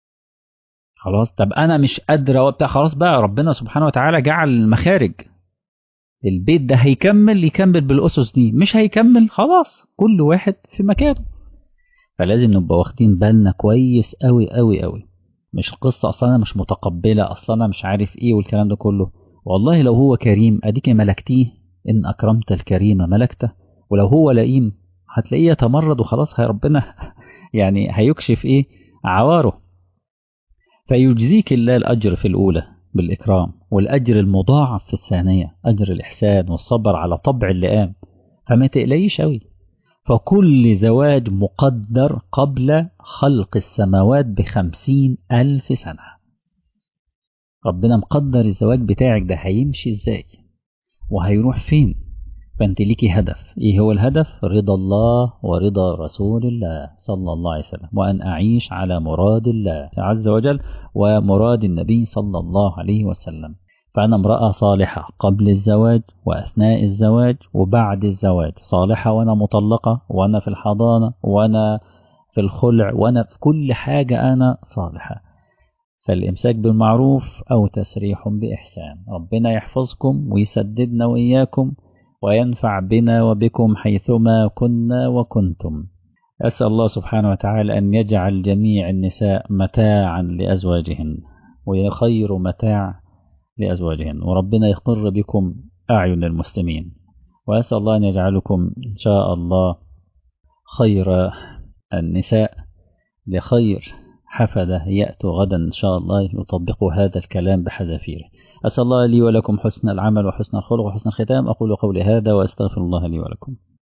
خلاص طب انا مش قادرة وبتاع، خلاص بقى ربنا سبحانه وتعالى جعل المخارج. البيت ده يكمل بالاسس دي، مش هيكمل خلاص كل واحد في مكانه. فلازم نبقى واخدين بالنا كويس قوي قوي قوي. مش القصة أصلا أنا مش متقبلة، أصلا أنا مش عارف إيه والكلام ده كله. والله لو هو كريم أديك ملكتيه، إن أكرمت الكريم ملكته. ولو هو لئيم هتلاقيه يتمرد وخلاص، هي ربنا يعني هيكشف إيه عواره. فيجزيك الله الأجر في الأولى بالإكرام، والأجر المضاعف في الثانية أجر الإحسان والصبر على طبع اللئام. فما تقلقيش أوي. فكل زواج مقدر قبل خلق السماوات ب50,000 سنة. ربنا مقدر الزواج بتاعك ده هيمشي ازاي وهيروح فين. فانت ليكي هدف، ايه هو الهدف؟ رضا الله ورضا رسول الله صلى الله عليه وسلم، وان اعيش على مراد الله عز وجل ومراد النبي صلى الله عليه وسلم. فانا امرأة صالحة قبل الزواج واثناء الزواج وبعد الزواج، صالحة وانا مطلقة وانا في الحضانة وانا في الخلع وانا في كل حاجة انا صالحة. فالإمساك بالمعروف أو تسريح بإحسان. ربنا يحفظكم ويسددنا وإياكم وينفع بنا وبكم حيثما كنا وكنتم. أسأل الله سبحانه وتعالى أن يجعل جميع النساء متاعا لأزواجهن وخير متاع لأزواجهن، وربنا يقر بكم أعين المسلمين. وأسأل الله أن يجعلكم إن شاء الله خير النساء لخير حفدة يأتوا غدا إن شاء الله يطبقوا هذا الكلام بحذافيره. أسأل الله لي ولكم حسن العمل وحسن الخلق وحسن الختام. أقول قولي هذا وأستغفر الله لي ولكم.